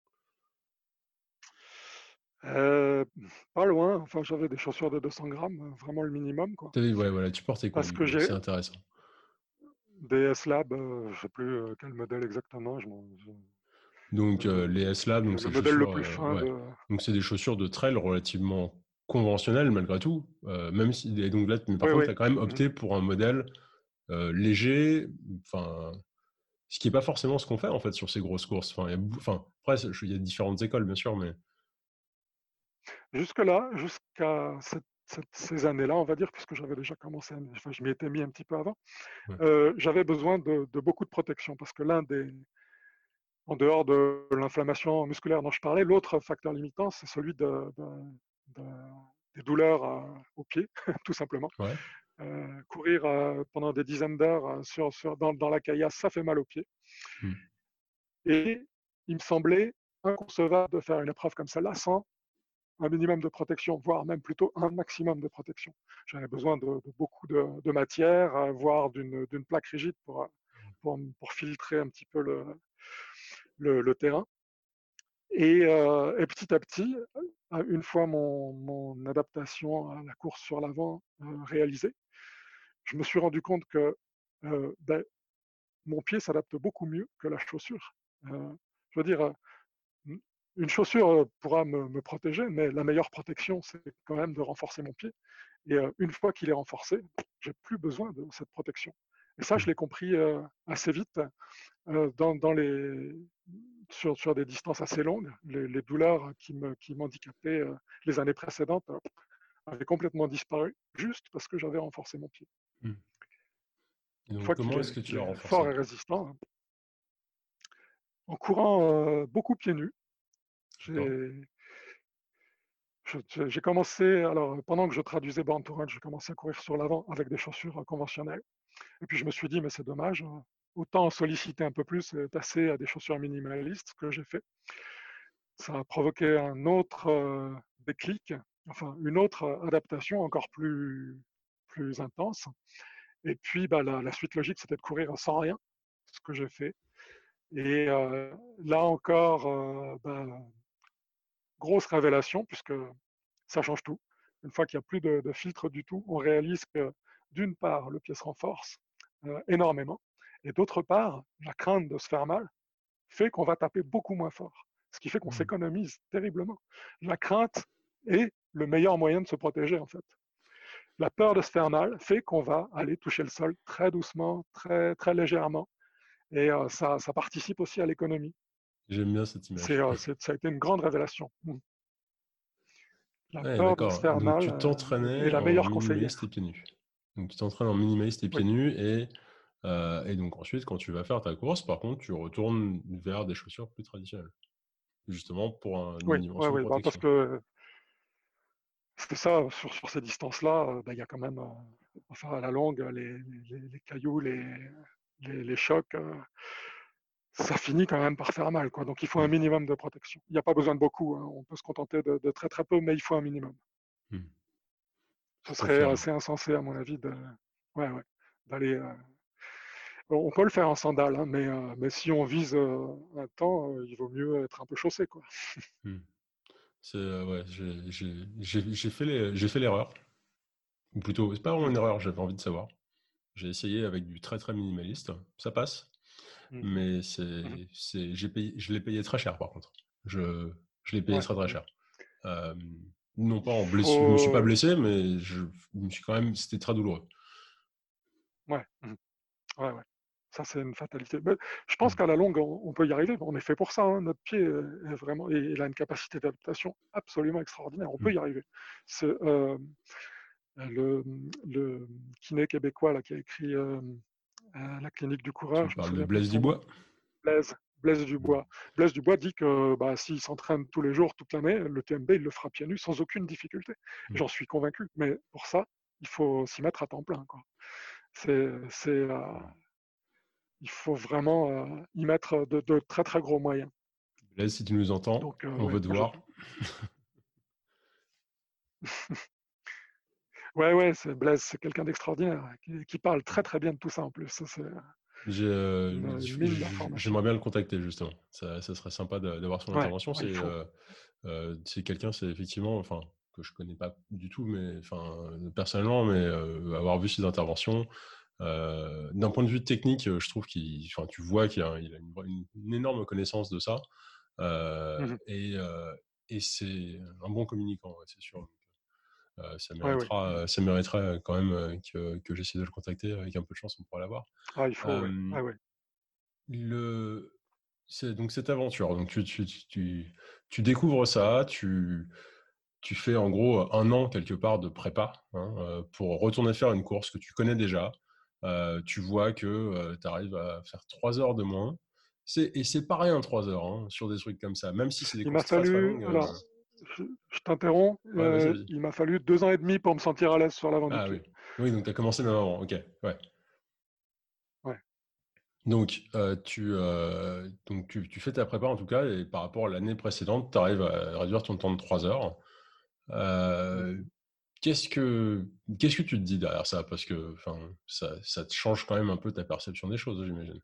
Euh, Pas loin, enfin j'avais des chaussures de deux cents grammes, euh, vraiment le minimum, quoi. T'avais- Ouais, voilà, tu portais quoi Parce du que coup? j'ai C'est intéressant. des S-Lab, euh, je sais plus euh, quel modèle exactement, je m'en- je- Donc euh, les euh, S-Lab, donc le, c'est le des modèle le chaussures, plus euh, fin ouais, de... donc c'est des chaussures de trail relativement conventionnelles malgré tout, euh, même si et donc là, mais par Oui, contre, oui. tu as quand même Mhm. opté pour un modèle euh, léger, enfin, ce qui est pas forcément ce qu'on fait en fait sur ces grosses courses. Enfin, il y a, bou- enfin, après, c'est- il y a différentes écoles bien sûr, mais Jusque-là, jusqu'à cette- cette- ces années-là, on va dire, puisque j'avais déjà commencé, à- enfin, je m'y étais mis un petit peu avant, Ouais. euh, j'avais besoin de, de beaucoup de protection parce que l'un des, en dehors de l'inflammation musculaire dont je parlais, l'autre facteur limitant, c'est celui de, de- de- des douleurs euh, aux pieds, tout simplement. Ouais. Euh, courir euh, pendant des dizaines d'heures euh, sur, sur- dans, dans la caillasse, ça fait mal aux pieds. Hmm. Et il me semblait inconcevable de faire une épreuve comme celle-là sans un minimum de protection, voire même plutôt un maximum de protection. J'avais besoin de, de beaucoup de, de matière, euh, voire d'une d'une plaque rigide pour, pour, pour filtrer un petit peu le, le, le terrain. Et, euh, et, petit à petit, une fois mon, mon adaptation à la course sur l'avant euh, réalisée, je me suis rendu compte que euh, ben, mon pied s'adapte beaucoup mieux que la chaussure. Euh, je veux dire, euh, une chaussure euh, pourra me, me, protéger, mais la meilleure protection, c'est quand même de renforcer mon pied. Et euh, une fois qu'il est renforcé, j'ai plus besoin de cette protection. Et ça, Hmm. je l'ai compris euh, assez vite euh, dans, dans les, sur, sur, des distances assez longues. Les, les douleurs qui, me, qui m'handicapaient euh, les années précédentes euh, avaient complètement disparu juste parce que j'avais renforcé mon pied. Hmm. Et Une donc, fois qu'il comment est, est-ce que qu'il tu as est renforcé? fort et résistant, en courant euh, beaucoup pieds nus, D'accord. j'ai, j'ai commencé, alors pendant que je traduisais Born to Run, j'ai commencé à courir sur l'avant avec des chaussures conventionnelles. Et puis je me suis dit, mais c'est dommage, autant solliciter un peu plus et passer à des chaussures minimalistes, ce que j'ai fait. Ça a provoqué un autre euh, déclic, enfin une autre adaptation encore plus, plus intense. Et puis bah, la, la suite logique, c'était de courir sans rien, ce que j'ai fait. Et euh, là encore, euh, bah, grosse révélation, puisque ça change tout. Une fois qu'il n'y a plus de, de filtre du tout, on réalise que d'une part, le pied se renforce euh, énormément, et d'autre part, la crainte de se faire mal fait qu'on va taper beaucoup moins fort, ce qui fait qu'on Hmm. s'économise terriblement. La crainte est le meilleur moyen de se protéger, en fait. La peur de se faire mal fait qu'on va aller toucher le sol très doucement, très, très légèrement, et euh, ça, ça participe aussi à l'économie. J'aime bien cette C'est, image. euh, c'est, ça a été une grande révélation. La Ouais, peur de se d'accord. faire Donc, mal tu euh, est t'entraînais la en meilleure minimaliste et conseillère. pieds nus. Donc, tu t'entraînes en minimaliste et pieds Oui, nus et, euh, et donc ensuite, quand tu vas faire ta course, par contre, tu retournes vers des chaussures plus traditionnelles. Justement pour un- une oui, oui, dimension de oui, bah parce protection. que c'est ça, sur, sur ces distances-là, euh, bah, il y a quand même, euh, enfin à la longue, les, les, les cailloux, les, les, les chocs, euh, ça finit quand même par faire mal, quoi. Donc il faut un Hmm. minimum de protection. Il n'y a pas besoin de beaucoup, hein. On peut se contenter de, de, très très peu, mais il faut un minimum. Hmm. Ce Je serait confirme. assez insensé, à mon avis, de, ouais, ouais, d'aller. Euh, on peut le faire en sandales, hein, mais, euh, mais si on vise euh, un temps, euh, il vaut mieux être un peu chaussé, quoi. Hmm. C'est, euh, ouais, j'ai j'ai- j'ai- j'ai fait les- j'ai fait l'erreur. Ou plutôt, c'est pas vraiment une Mhm, erreur, j'avais envie de savoir. J'ai essayé avec du très très minimaliste. Ça passe. mhm, Mais mhm. c'est, c'est, j'ai payé, je l'ai payé très cher par contre. Je, je l'ai payé Ouais, très très ouais. cher. Euh, non pas Il en blessure, je me suis pas faut. blessé, mais je, je me suis quand même, c'était très douloureux. Ouais. Mhm. Ouais, ouais. Ça, c'est une fatalité. Mais je pense Hmm. qu'à la longue, on, on peut y arriver. On est fait pour ça, hein. Notre pied est est vraiment, et il a une capacité d'adaptation absolument extraordinaire. On peut Hmm. y arriver. C'est euh, le, le kiné québécois là, qui a écrit euh, à la clinique du coureur, Tu je me parles de souviens plus de Blaise son nom. Dubois? Blaise, Blaise Hmm. Dubois. Blaise Dubois dit que bah, s'il s'entraîne tous les jours, toute l'année, le T M B, il le fera pieds nus sans aucune difficulté. Hmm. J'en suis convaincu. Mais pour ça, il faut s'y mettre à temps plein, quoi. C'est, c'est, euh, il faut vraiment euh, y mettre de, de, très très gros moyens. Blaise, si tu nous entends, Donc, euh, on ouais, veut te moi, je... voir. ouais, ouais, c'est Blaise, c'est quelqu'un d'extraordinaire qui, qui, parle très très bien de tout ça en plus. Ça, c'est J'ai, euh, une, une j- mine j- d'informations. j'aimerais bien le contacter justement. Ça, ça serait sympa de- d'avoir son Ouais, intervention. ouais, C'est il faut. euh, euh, c'est quelqu'un, c'est effectivement, enfin, que je connais pas du tout, mais enfin, personnellement, mais euh, avoir vu ses interventions, euh, d'un point de vue technique, euh, je trouve qu'il, enfin, tu vois qu'il a, il a une, une- une énorme connaissance de ça, euh, Mhm. et, euh, et c'est un bon communicant, ouais, c'est sûr. Euh, ça Ouais, ouais. méritera, Mhm. euh, ça mériterait quand même euh, que, que j'essaie de le contacter. Avec un peu de chance, on pourra l'avoir. Ah, il faut, ouais. Euh, Ah, ouais. le, c'est donc cette aventure. Donc tu, tu, tu, tu découvres ça, tu, tu fais en gros un an quelque part de prépa hein, euh, pour retourner faire une course que tu connais déjà. Euh, tu vois que euh, tu arrives à faire trois heures de moins. C'est, et c'est pas rien, trois heures, hein, sur des trucs comme ça. Même si c'est des Il m'a courses très très fallu, longues. euh, alors, je, je t'interromps, Ouais, vas-y, euh, vas-y. il m'a fallu deux ans et demi pour me sentir à l'aise sur l'avant du Ah pied. oui. Oui, donc tu as commencé même avant. Ok, ouais. Ouais. Donc, euh, tu, euh, donc tu, tu fais ta prépa en tout cas, et par rapport à l'année précédente, tu arrives à réduire ton temps de trois heures. Euh, Mhm. qu'est-ce que, qu'est-ce que tu te dis derrière ça? Parce que enfin, ça, ça te change quand même un peu ta perception des choses, j'imagine.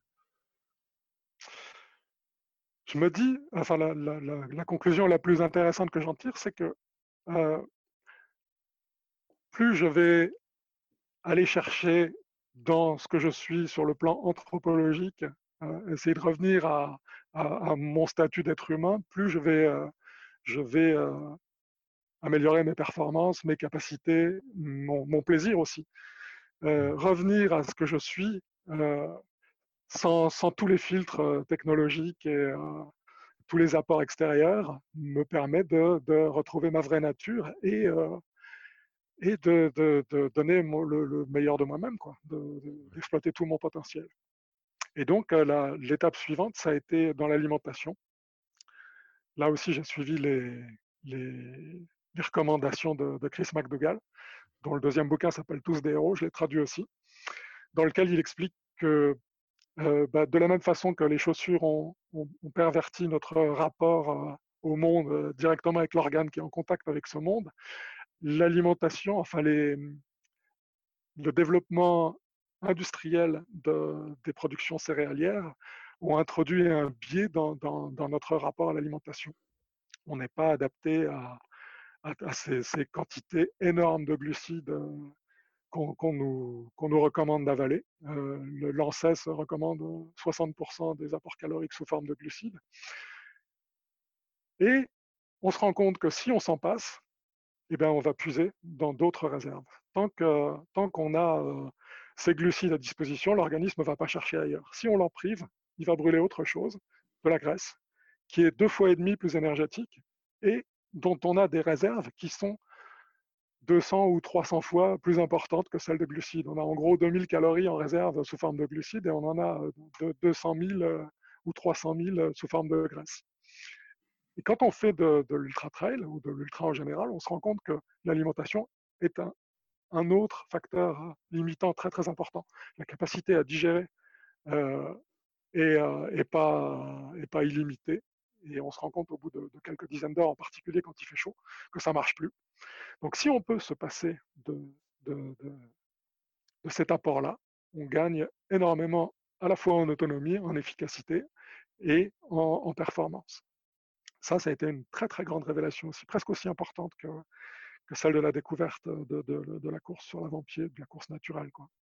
Je me dis, enfin, la, la- la- la conclusion la plus intéressante que j'en tire, c'est que euh, plus je vais aller chercher dans ce que je suis sur le plan anthropologique, euh, essayer de revenir à, à- à mon statut d'être humain, plus je vais, euh, je vais euh, améliorer mes performances, mes capacités, mon, mon plaisir aussi. Euh, revenir à ce que je suis euh, sans, sans, tous les filtres euh, technologiques et euh, tous les apports extérieurs me permet de, de retrouver ma vraie nature et, euh, et de, de, de donner mon, le, le, meilleur de moi-même, quoi, d'exploiter de, tout mon potentiel. Et donc, euh, la, l'étape suivante, ça a été dans l'alimentation. Là aussi, j'ai suivi les, les, les recommandations de, de Chris McDougall, dont le deuxième bouquin s'appelle Tous des héros, je l'ai traduit aussi, dans lequel il explique que euh, bah, de la même façon que les chaussures ont, ont, ont perverti notre rapport euh, au monde euh, directement avec l'organe qui est en contact avec ce monde, l'alimentation, enfin les, le développement industriel de, des productions céréalières ont introduit un biais dans, dans, dans notre rapport à l'alimentation. On n'est pas adapté à, à, à ces, ces, quantités énormes de glucides qu'on qu nous, qu nous, recommande d'avaler. Euh, L'ANSES recommande soixante pour cent des apports caloriques sous forme de glucides. Et on se rend compte que si on s'en passe, eh bien, on va puiser dans d'autres réserves. Tant que, tant qu'on a euh, ces glucides à disposition, l'organisme ne va pas chercher ailleurs. Si on l'en prive, il va brûler autre chose, de la graisse, qui est deux fois et demi plus énergétique et dont on a des réserves qui sont deux cents ou trois cents fois plus importantes que celles de glucides. On a en gros deux mille calories en réserve sous forme de glucides et on en a de deux cent mille euh, ou trois cent mille sous forme de graisse. Et quand on fait de, de l'ultra-trail ou de l'ultra en général, on se rend compte que l'alimentation est un, un, autre facteur limitant très très important. La capacité à digérer euh, est, euh, est, pas, est pas illimitée. Et on se rend compte au bout de, de quelques dizaines d'heures, en particulier quand il fait chaud, que ça ne marche plus. Donc si on peut se passer de, de, de, de cet apport-là, on gagne énormément à la fois en autonomie, en efficacité et en, en performance. Ça, ça a été une très très grande révélation aussi, presque aussi importante que, que celle de la découverte de, de, de la course sur l'avant-pied, de la course naturelle, quoi.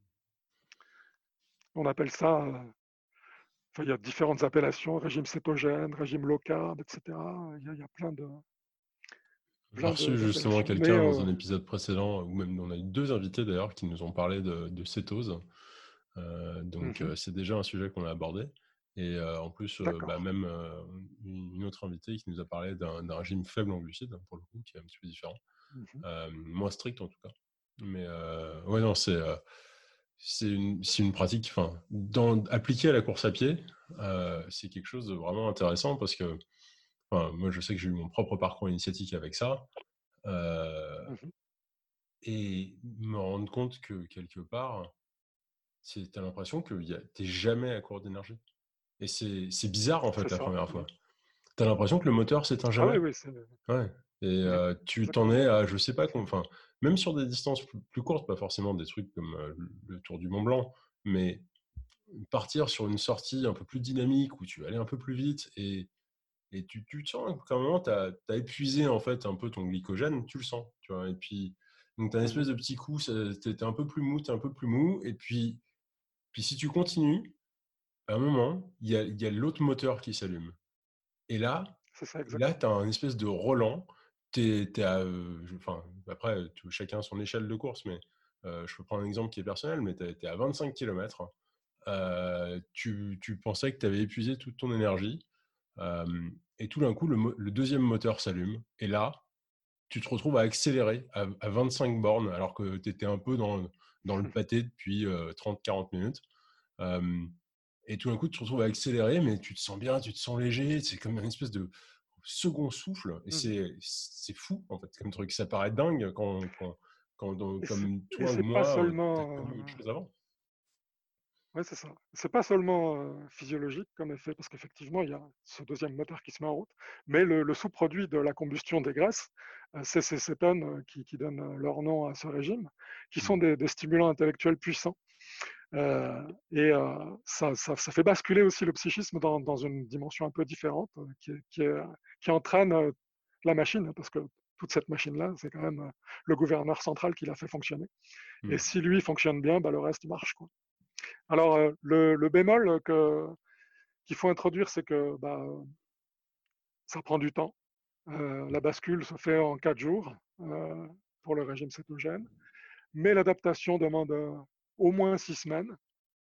On appelle ça, euh, enfin, il y a différentes appellations, régime cétogène, régime low carb, et cetera. Il y a, il y a plein de J'ai plein reçu justement d'appellations. Mais quelqu'un dans euh, un épisode précédent, ou même on a eu deux invités d'ailleurs qui nous ont parlé de, de cétose. Euh, donc mm-hmm, euh, c'est déjà un sujet qu'on a abordé. Et euh, en plus, euh, bah, d'accord. même euh, une autre invitée qui nous a parlé d'un d'un régime faible en glucides, pour le coup, qui est un petit peu différent. Mm-hmm. Euh, moins strict en tout cas. Mais euh, ouais, non, c'est euh, c'est une, c'est une pratique, enfin, dans, appliquée à la course à pied, euh, c'est quelque chose de vraiment intéressant parce que enfin, moi, je sais que j'ai eu mon propre parcours initiatique avec ça. Euh, Mm-hmm. et me rendre compte que quelque part, tu as l'impression que t'es jamais à court d'énergie. Et c'est c'est bizarre en C'est fait la ça. première Ouais. fois. Tu as l'impression que le moteur s'éteint Ah jamais. oui, oui, c'est Ouais. Et mm-hmm, euh, tu t'en exactement. es à, je sais pas, enfin, même sur des distances plus, plus courtes, pas forcément des trucs comme euh, le Tour du Mont Blanc, mais partir sur une sortie un peu plus dynamique où tu vas aller un peu plus vite et, et tu, tu te sens qu'à un moment, tu as, épuisé en fait un peu ton glycogène, tu le sens, tu vois. Et puis, donc tu as une espèce Mm-hmm. de petit coup, tu es un peu plus mou, tu es un peu plus mou, et puis, puis si tu continues, à un moment, il y a, il y a l'autre moteur qui s'allume. Et là, C'est ça, là, tu as exactement. un espèce de Roland. T'es, t'es à, euh, je- enfin, après, tu- chacun a son échelle de course, mais euh, je peux prendre un exemple qui est personnel, mais tu es à vingt-cinq kilomètres. Euh, tu, tu pensais que tu avais épuisé toute ton énergie. euh, et tout d'un coup, le, mo- le deuxième moteur s'allume. Et là, tu te retrouves à accélérer à, à vingt-cinq bornes alors que tu étais un peu dans, dans le pâté depuis euh, trente à quarante minutes. Euh, et tout d'un coup, tu te retrouves à accélérer, mais tu te sens bien, tu te sens léger. C'est comme une espèce de second souffle. Et Mmh. c'est, c'est fou, en fait, comme truc. Ça paraît dingue quand, quand, quand dans- Et c'est comme et toi ou c'est pas moi, tu as seulement, connu autre heu chose avant. ouais, c'est ça. C'est pas seulement, heu, physiologique comme effet, parce qu'effectivement, il y a ce deuxième moteur qui se met en route, mais le le sous-produit de la combustion des graisses, heu, c'est ces cétones, heu, qui qui donnent, heu, leur nom à ce régime, qui sont Mm. des des stimulants intellectuels puissants. Heu et heu, ça ça ça fait basculer aussi le psychisme dans dans une dimension un peu différente, heu, qui est qui est qui entraîne, heu, la machine, hein, parce que toute cette machine-là, c'est quand même, heu, le gouverneur central qui la fait fonctionner, et Mm. si lui fonctionne bien, bah, le reste marche, quoi. Alors, euh, le, le bémol que, qu'il faut introduire, c'est que bah, ça prend du temps. Euh, la bascule se fait en quatre jours euh, pour le régime cétogène, mais l'adaptation demande euh, au moins six semaines.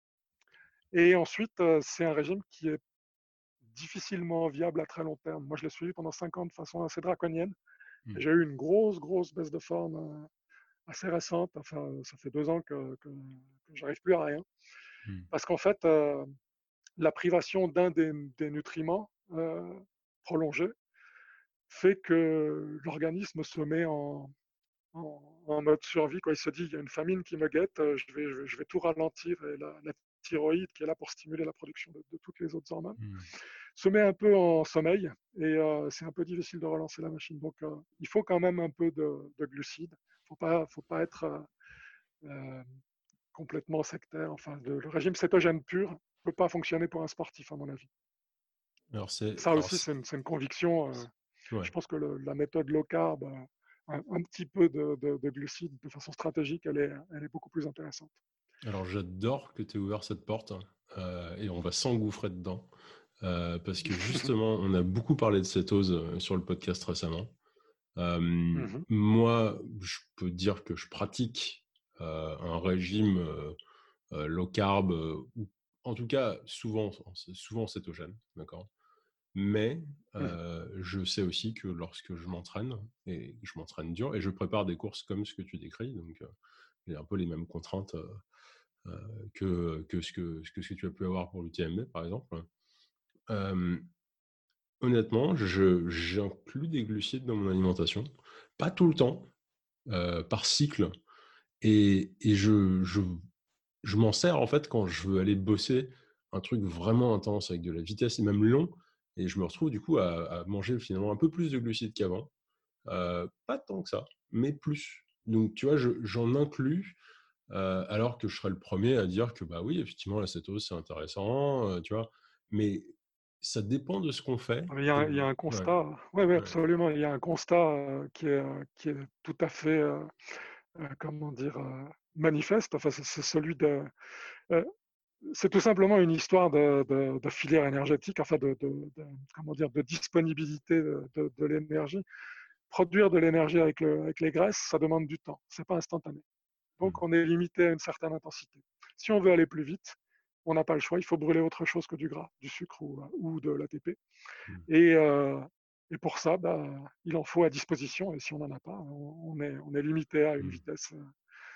Et ensuite, euh, c'est un régime qui est difficilement viable à très long terme. Moi, je l'ai suivi pendant cinq ans de façon assez draconienne. Mm. J'ai eu une grosse, grosse baisse de forme euh, assez récente. Enfin, ça fait deux ans que, que, que j'arrive plus à rien. Mm. Parce qu'en fait, euh, la privation d'un des, des nutriments euh, prolongée fait que l'organisme se met en, en, en mode survie. Quoi. Il se dit, il y a une famine qui me guette, euh, je vais, je vais, je vais tout ralentir. Et la, la thyroïde, qui est là pour stimuler la production de, de toutes les autres hormones, Mm. se met un peu en sommeil et euh, c'est un peu difficile de relancer la machine. Donc, euh, il faut quand même un peu de, de glucides. Il ne faut pas, faut pas être euh, euh, complètement sectaire. Enfin, le, le régime cétogène pur ne peut pas fonctionner pour un sportif, à mon avis. Alors, c'est, Ça alors aussi, c'est- c'est une, c'est une conviction. euh, ouais. je pense que le- la méthode low carb, euh, un, un petit peu de, de- de glucides de façon stratégique, elle est, elle est beaucoup plus intéressante. Alors, j'adore que tu aies ouvert cette porte hein, euh, et on va s'engouffrer dedans. Euh, parce que justement, on a beaucoup parlé de cétose euh, sur le podcast récemment. Euh, Mhm, moi, je peux dire que je pratique euh, un régime euh, euh, low carb, euh, ou en tout cas souvent, souvent cétogène, d'accord. Mais mhm. euh, je sais aussi que lorsque je m'entraîne et que je m'entraîne dur et je prépare des courses comme ce que tu décris, donc euh, j'ai un peu les mêmes contraintes euh, euh, que, que, ce que, que ce que tu as pu avoir pour l'U T M B par exemple. Euh, Honnêtement, je j'inclus des glucides dans mon alimentation, pas tout le temps, euh, par cycle, et, et je, je, je m'en sers en fait quand je veux aller bosser un truc vraiment intense avec de la vitesse et même long, et je me retrouve du coup à, à manger finalement un peu plus de glucides qu'avant. Euh, pas tant que ça, mais plus. Donc tu vois, je- j'en inclus, euh, alors que je serais le premier à dire que bah oui, effectivement, la cétose c'est intéressant, euh, tu vois, mais ça dépend de ce qu'on fait. Mais Il y a, Et un- il y a un ouais, constat, oui, oui, ouais. absolument. Il y a un constat euh, qui est, euh, qui est tout à fait, euh, euh, comment dire, euh, manifeste. Enfin, c'est c'est celui de, euh, c'est tout simplement une histoire de, de- de filière énergétique, enfin de, de- de- comment dire, de disponibilité de, de- de l'énergie. Produire de l'énergie avec, le- avec les graisses, ça demande du temps. C'est pas instantané. Hmm. Donc, on est limité à une certaine intensité. Si on veut aller plus vite, on n'a pas le choix. Il faut brûler autre chose que du gras, du sucre ou, ou de l'A T P. Hmm. Et, euh, et pour ça, bah, il en faut à disposition. Et si on n'en a pas, on, on est, on est limité à une Hmm. vitesse, euh,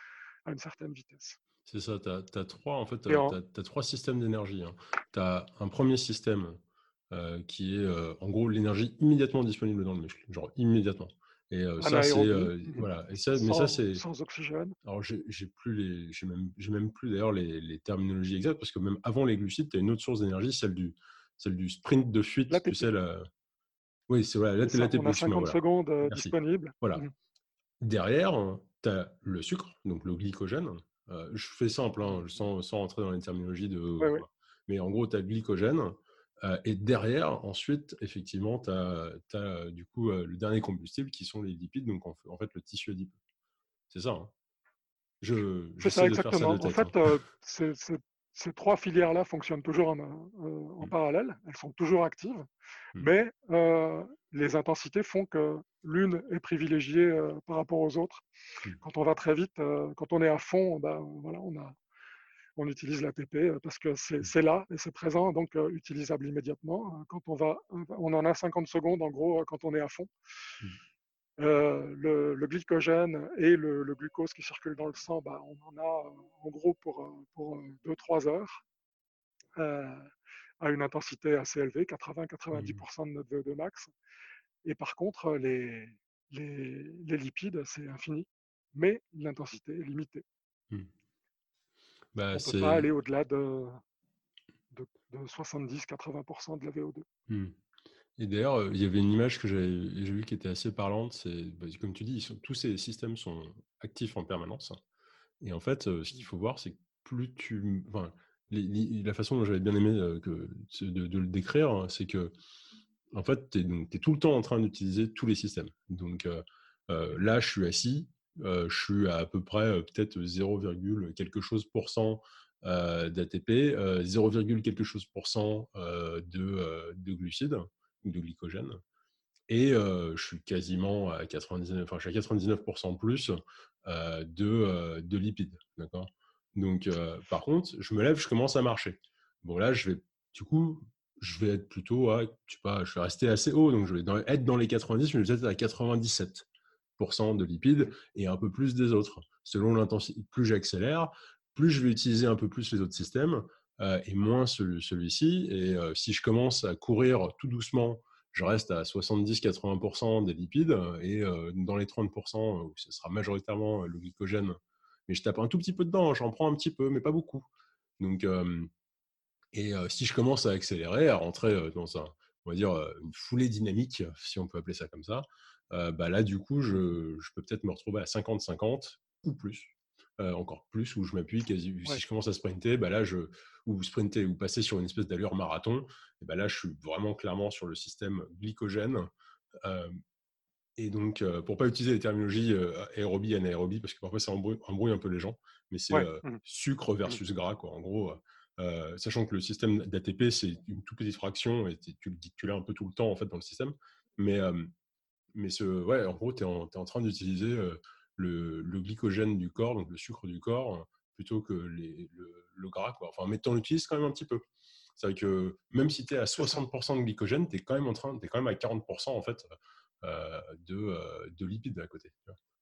à une certaine vitesse. C'est ça, tu as, trois, en fait, Et t'as, en, t'as- t'as trois systèmes d'énergie. Hein. Tu as un premier système euh, qui est euh, en gros l'énergie immédiatement disponible dans le muscle, genre immédiatement. Et euh, ça, c'est anaérobie, euh, mhm, voilà. Et ça, mais ça, sans, c'est sans oxygène, alors j'ai j'ai plus les, j'ai même, j'ai même plus d'ailleurs les, les terminologies exactes parce que même avant les glucides, tu as une autre source d'énergie, celle du, celle du sprint de fuite. Tu l'A T P. sais la, oui, c'est voilà, C'est ça. On l'A T P. a Excuse-moi, cinquante voilà. secondes euh, Merci. disponibles. Voilà. Mhm, Derrière, tu as le sucre, donc le glycogène. Euh, je fais simple, hein, mhm. sans, sans rentrer dans les terminologies de. Ouais, ouais. Voilà. Mais en gros, tu as le glycogène. Euh, et derrière, ensuite, effectivement, tu as, du coup euh, le dernier combustible qui sont les lipides, donc en, en fait le tissu adipeux. C'est ça. Hein. Je, C'est j'essaie ça de faire ça de exactement. En tête. Hein. fait, euh, c'est- c'est- ces trois filières-là fonctionnent toujours en, euh, en Mm, parallèle. Elles sont toujours actives, mm, mais euh, les intensités font que l'une est privilégiée euh, par rapport aux autres. mm, Quand on va très vite, euh, quand on est à fond, ben, voilà, on, a, on utilise l'A T P euh, parce que c'est mm, c'est là et c'est présent, donc euh, utilisable immédiatement. Quand on va, on en a cinquante secondes en gros euh, quand on est à fond. mm. Euh, le, le glycogène et le, le glucose qui circulent dans le sang, bah, on en a euh, en gros pour, euh, pour deux trois heures euh, à une intensité assez élevée, quatre-vingts à quatre-vingt-dix Mhm. pour cent de notre V O deux max. Et par contre, les, les, les lipides, c'est infini, mais l'intensité est limitée. Mhm. Bah, On ne peut pas aller c'est... au-delà de, de, de soixante-dix à quatre-vingts pour cent de la V O deux. Mhm. Et d'ailleurs, euh, il y avait une image que j'avais j'ai vue qui était assez parlante. C'est, bah, comme tu dis, ils sont- tous ces systèmes sont actifs en permanence. Et en fait, euh, ce qu'il faut voir, c'est que plus tu... Enfin, les- les- la façon dont j'avais bien aimé euh, que, de, de le décrire, hein, c'est que en fait, tu es, tout le temps en train d'utiliser tous les systèmes. Donc euh, euh, là, je suis assis, euh, je suis à à peu près euh, peut-être zéro, quelque chose pour cent euh, d'A T P, euh, zéro, quelque chose pour cent euh, de, euh, de glucides ou de glycogène. Et euh, je suis quasiment à quatre-vingt-dix-neuf, enfin, je suis à quatre-vingt-dix-neuf pour cent plus euh, de, euh, de lipides. D'accord. Donc, euh, par contre, je me lève, je commence à marcher. Bon, là, je vais, du coup, je vais être plutôt à, je sais pas, je vais rester assez haut, donc je vais dans- être dans les quatre-vingt-dix, je vais peut-être à quatre-vingt-dix-sept pour cent de lipides et un peu plus des autres. Selon l'intensité, plus j'accélère, plus je vais utiliser un peu plus les autres systèmes euh, et moins celui- celui-ci. Et euh, si je commence à courir tout doucement, je reste à soixante-dix à quatre-vingts pour cent des lipides et euh, dans les trente pour cent où ce sera majoritairement le glycogène. Mais je tape un tout petit peu dedans, j'en prends un petit peu, mais pas beaucoup. Donc, euh, et euh, si je commence à accélérer, à rentrer euh, dans un, on va dire, euh, une foulée dynamique, si on peut appeler ça comme ça, euh, bah là, du coup, je, je peux peut-être me retrouver à cinquante cinquante ou plus, euh, encore plus, où je m'appuie quasi. Si Ouais. je commence à sprinter, bah là, je, ou sprinter, ou passer sur une espèce d'allure marathon, et bah là, je suis vraiment clairement sur le système glycogène. Euh, et donc, euh, pour pas utiliser les terminologies euh, aérobie et anaérobie, parce que parfois ça embrouille, embrouille un peu les gens, mais c'est Ouais. euh, Mhm. sucre versus gras, quoi. En gros, euh, euh, sachant que le système d'A T P, c'est une toute petite fraction, et tu le dis- tu l'as un peu tout le temps, en fait, dans le système. Mais, euh, mais ce, ouais, en gros, tu es en, t'es en train d'utiliser euh, le, le glycogène du corps, donc le sucre du corps, euh, plutôt que les, le, le gras, quoi. Enfin, mais tu en utilises quand même un petit peu. C'est vrai que même si tu es à C'est ça. soixante pour cent de glycogène, tu es quand même en train, t'es quand même à quarante pour cent en fait euh, de, euh, de lipides à côté.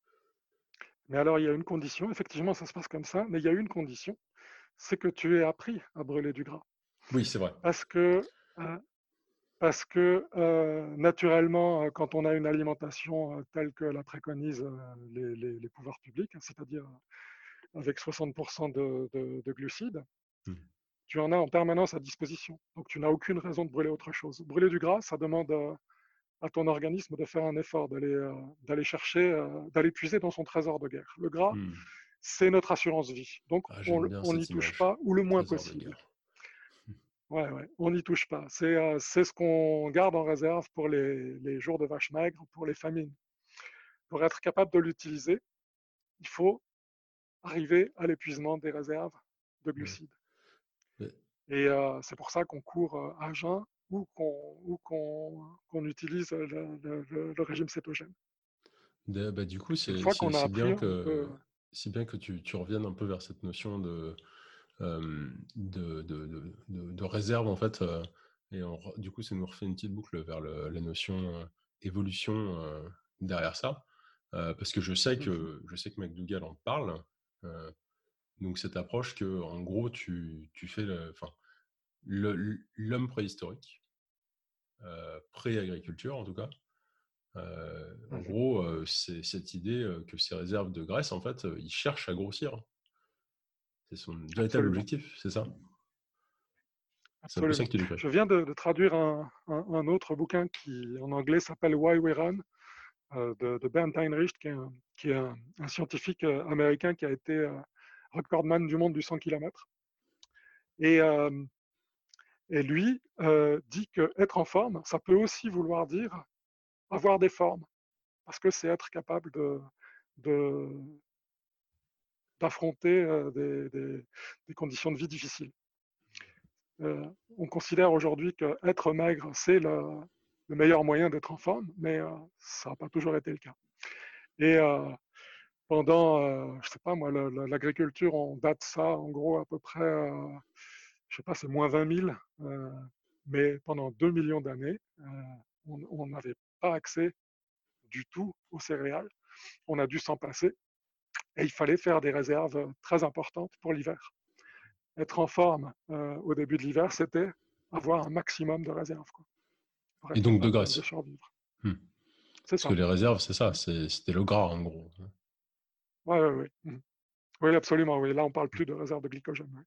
Mais alors, il y a une condition. Effectivement, ça se passe comme ça, mais il y a une condition, c'est que tu aies appris à brûler du gras. Oui, c'est vrai. Parce que, euh, parce que euh, naturellement, euh, quand on a une alimentation euh, telle que la préconisent euh, les, les, les pouvoirs publics, hein, c'est-à-dire avec soixante pour cent de, de, de glucides, Hmm. tu en as en permanence à disposition. Donc, tu n'as aucune raison de brûler autre chose. Brûler du gras, ça demande euh, à ton organisme de faire un effort, d'aller euh, d'aller chercher, euh, d'aller puiser dans son trésor de guerre. Le gras, Hmm. c'est notre assurance vie. Donc, Ah, on j'aime bien on cette n'y touche image. pas ou le moins Trésor de possible. guerre. Ouais, ouais, on n'y touche pas. C'est euh, c'est ce qu'on garde en réserve pour les, les jours de vache maigre, pour les famines. Pour être capable de l'utiliser, il faut arriver à l'épuisement des réserves de Ouais. glucides. Mais- Et euh, c'est pour ça qu'on court euh, à jeun ou qu'on ou qu'on qu'on utilise le, le- le- le régime cétogène. de- bah, du coup, Une c'est fois c'est- qu'on a c'est bien appris, on peut. que, c'est bien que tu, tu reviennes un peu vers cette notion de, euh, de, de, de, de- de réserve, en fait. euh, et on re- du coup, ça nous refait une petite boucle vers le- la notion euh, évolution euh, derrière ça. Euh, parce que je sais Mhm, que, je sais que McDougall en parle. euh, donc, cette approche que, en gros, tu, tu fais le, enfin, le- l'homme préhistorique, euh, pré-agriculture en tout cas. Euh, en mhm, gros, euh, c'est cette idée euh, que ces réserves de graisse, en fait, euh, ils cherchent à grossir. C'est son véritable absolument, objectif, c'est ça? C'est un peu ça absolument. que tu décris. Je viens de, de traduire un, un- un autre bouquin qui, en anglais, s'appelle Why We Run, euh, de, de Bernd Heinrich, qui est un, qui est un- un scientifique euh, américain qui a été euh, recordman du monde du cent kilomètres. Et, euh, et lui euh, dit que être en forme, ça peut aussi vouloir dire avoir des formes, parce que c'est être capable de, de, d'affronter euh, des, des, des conditions de vie difficiles. Euh, on considère aujourd'hui qu'être maigre, c'est le, le, meilleur moyen d'être en forme, mais euh, ça n'a pas toujours été le cas. Et euh, pendant, euh, je sais pas moi, le- le- l'agriculture, on date ça en gros à peu près, euh, je sais pas, c'est moins vingt mille, euh, mais pendant deux millions d'années, euh, on on n'avait pas accès du tout aux céréales. On a dû s'en passer et il fallait faire des réserves très importantes pour l'hiver. Être en forme euh, au début de l'hiver, c'était avoir un maximum de réserves, quoi, pour Et être donc de capable de, de graisse. survivre. Hmm. C'est Parce que ça. les réserves, c'est ça, c'est, c'était le gras en gros. Oui, oui, oui. Mmh. Oui, absolument. Oui. Là, on parle plus de réserve de glycogène. Oui.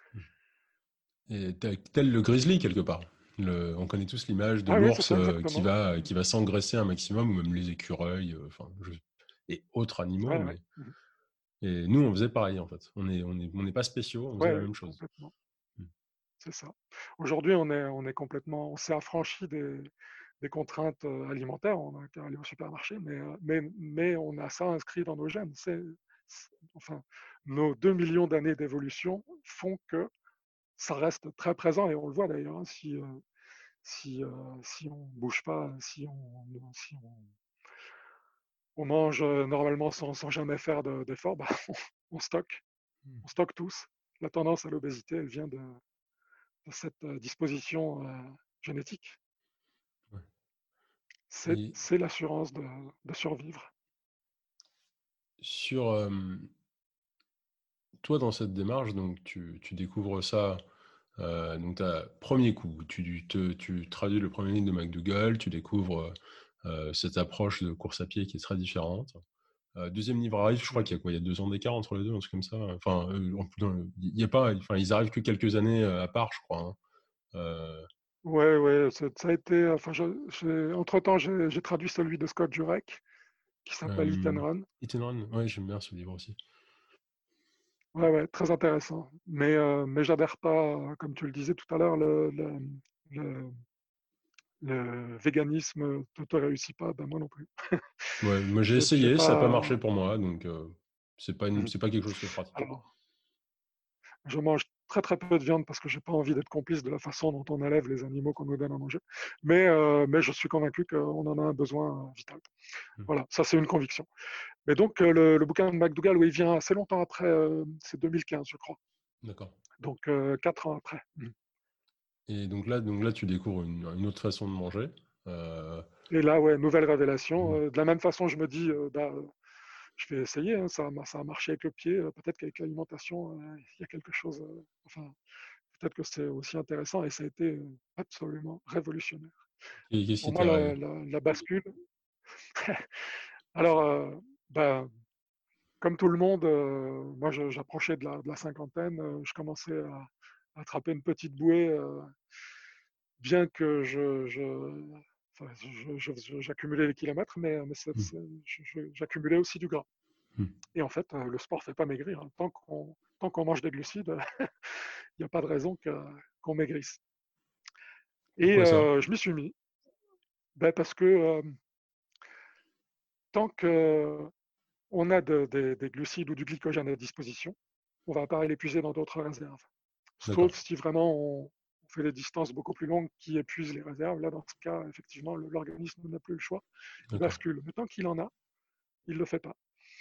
Et tel le grizzly quelque part. Le, on connaît tous l'image de Ah oui, c'est l'ours ça, euh, qui exactement. va, Mmh. qui va s'engraisser un maximum, ou même les écureuils, euh, enfin, je- et autres animaux. Ouais, ouais. Mais Mmh. et nous, on faisait pareil en fait. On est, on est, on n'est pas spéciaux, on faisait Ouais, la ouais, même chose. complètement. Hmm. C'est ça. Aujourd'hui, on est, on est complètement, on s'est affranchi des, des contraintes euh, alimentaires. On a qu'à aller au supermarché, mais, euh, mais, mais on a ça inscrit dans nos gènes. C'est, c'est- enfin, nos deux millions d'années d'évolution font que ça reste très présent et on le voit d'ailleurs. Hein, si, euh, si, euh, si on bouge pas, si on, si on, on mange euh, normalement sans, sans jamais faire de- d'effort, bah, on, on stocke. On stocke tous. La tendance à l'obésité, elle vient de, de cette euh, disposition euh, génétique. Ouais. C'est, Et c'est l'assurance de, de survivre. sur euh, toi, dans cette démarche, donc tu, tu découvres ça. Euh, donc, t'as, premier coup, tu, te, tu traduis le premier livre de McDougall, tu découvres euh, cette approche de course à pied qui est très différente. Euh, deuxième livre arrive, je crois Mm. qu'il y a quoi, il y a deux ans d'écart entre les deux, un truc comme ça. Enfin, euh, en- dans- il y a pas, enfin, ils arrivent que quelques années euh, à part, je crois. Hein. Euh, Ouais, ouais, ça, ça a été. Enfin, je- j'ai- entre-temps, j'ai, j'ai traduit celui de Scott Jurek qui s'appelle Hit euh, and Run. Hit and Run, ouais, j'aime bien ce livre aussi. Ouais, ouais, très intéressant. Mais, euh, mais j'adhère pas, comme tu le disais tout à l'heure, le, le, le, le véganisme ne te réussit pas, ben moi non plus. Ouais, moi j'ai J'ai, j'ai essayé, ça n'a pas marché pas. pour moi, donc euh, c'est pas une- Mhm. c'est pas quelque chose que je pratique. Alors, je mange très très peu de viande parce que j'ai pas envie d'être complice de la façon dont on élève les animaux qu'on nous donne à manger. Mais, euh, mais je suis convaincu qu'on en a un besoin euh, vital. Hmm. Voilà, ça c'est une conviction. Mais donc euh, le, le bouquin de McDougall, oui, il vient assez longtemps après, euh, c'est deux mille quinze, je crois. D'accord. Donc euh, quatre ans après. Mm. Et donc là, donc là, tu découvres une, une autre façon de manger. Euh, Et là, ouais, nouvelle révélation. hmm. Euh, de la même façon, je me dis, euh, bah, je vais essayer. Hein, ça, ça a marché avec le pied. euh, peut-être qu'avec l'alimentation, euh, il y a quelque chose. Euh, enfin, peut-être que c'est aussi intéressant. Et ça a été euh, absolument révolutionnaire. Et qu'est-ce Pour qui moi, t'est la, arrivé? la, la bascule. Alors, euh, bah, comme tout le monde, euh, moi, je- j'approchais de la, de la cinquantaine. euh, je commençais à, à attraper une petite bouée, euh, bien que je, je- enfin, je- je- je- j'accumulais les kilomètres, mais, mais c'est- Hmm. c'est- je- je- j'accumulais aussi du gras. Hmm. Et en fait, euh, le sport ne fait pas maigrir. Hein. Tant qu'on tant qu'on mange des glucides, il n'y a pas de raison que- qu'on maigrisse. Et Pourquoi ça? euh, je m'y suis mis, ben, parce que euh, tant qu'on a de- de- des glucides ou du glycogène à disposition, on ne va pas l'épuiser dans d'autres réserves. Sauf D'accord. si vraiment on, on fait des distances beaucoup plus longues qui épuisent les réserves. Là, dans ce cas, effectivement, le- l'organisme n'a plus le choix. Il D'accord. bascule. Mais tant qu'il en a, il ne le fait pas.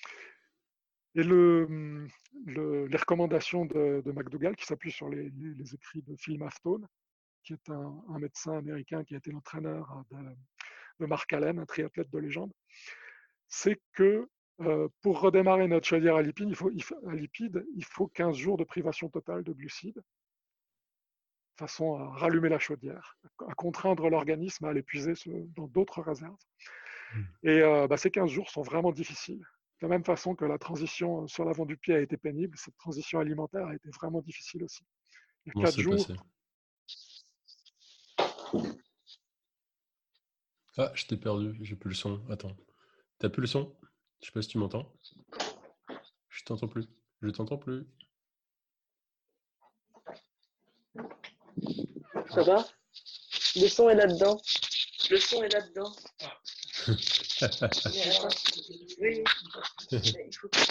Et le, le- les recommandations de, de McDougall, qui s'appuient sur les, les- les écrits de Phil Maftone, qui est un, un médecin américain qui a été l'entraîneur de, de Mark Allen, un triathlète de légende, c'est que euh, pour redémarrer notre chaudière à lipides, il faut, il faut, à lipides, il faut quinze jours de privation totale de glucides, de façon à rallumer la chaudière, à contraindre l'organisme à l'épuiser dans d'autres réserves. Hmm. Et euh, bah, ces quinze jours sont vraiment difficiles. De la même façon que la transition sur l'avant du pied a été pénible, cette transition alimentaire a été vraiment difficile aussi. Il y a Comment ça quatre s'est passé? jours. Ah, je t'ai perdu, j'ai plus le son. Attends. T'as plus le son? Je sais pas si tu m'entends. Je t'entends plus. Je t'entends plus. Ça va? Le son est là-dedans. Le son est là-dedans. Mais attends. Oui, mais il faut que...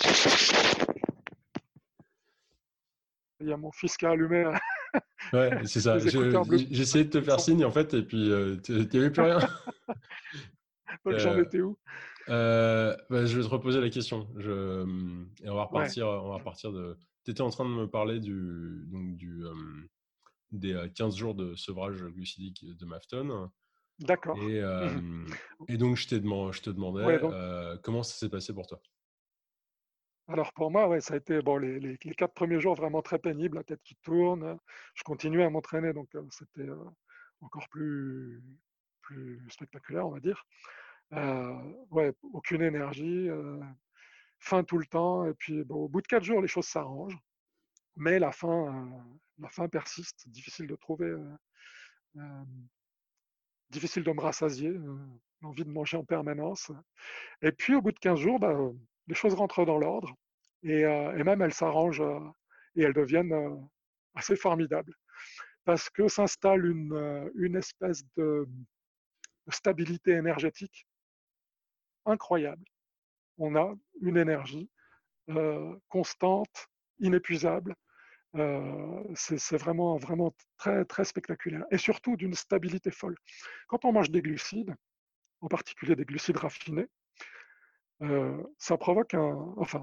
Il y a mon fils qui a allumé Ouais, c'est ça. les écouteurs Je- Bluetooth. J'essayais de te faire signe en fait, et puis euh, tu n'y avait plus rien. Donc j'en Euh, étais où? euh, bah, je vais te reposer la question. Je, et on va Ouais. repartir. On va repartir de. Tu étais en train de me parler du, donc du, euh, des euh, quinze jours de sevrage glucidique de Mafton. D'accord. Et, euh, Mhm. et donc, je, t'ai demandé, je te Ouais, demandais donc, euh, comment ça s'est passé pour toi. alors pour moi, ouais, ça a été bon, les, les- les quatre premiers jours vraiment très pénibles, la tête qui tourne. Je continuais à m'entraîner, donc euh, c'était euh, encore plus, plus spectaculaire, on va dire. Euh, ouais, aucune énergie, euh, faim tout le temps. Et puis bon, au bout de quatre jours, les choses s'arrangent, mais la faim, euh, la faim persiste. Difficile de trouver, euh, euh, difficile de me rassasier, euh, l'envie de manger en permanence. Et puis au bout de quinze jours, bah, euh, les choses rentrent dans l'ordre et, euh, et même elles s'arrangent euh, et elles deviennent euh, assez formidables parce que s'installe une, euh, une espèce de, de stabilité énergétique incroyable. On a une énergie euh, constante, inépuisable. Euh, c'est c'est vraiment, vraiment très, très spectaculaire et surtout d'une stabilité folle. Quand on mange des glucides, en particulier des glucides raffinés, euh, ça provoque un, enfin,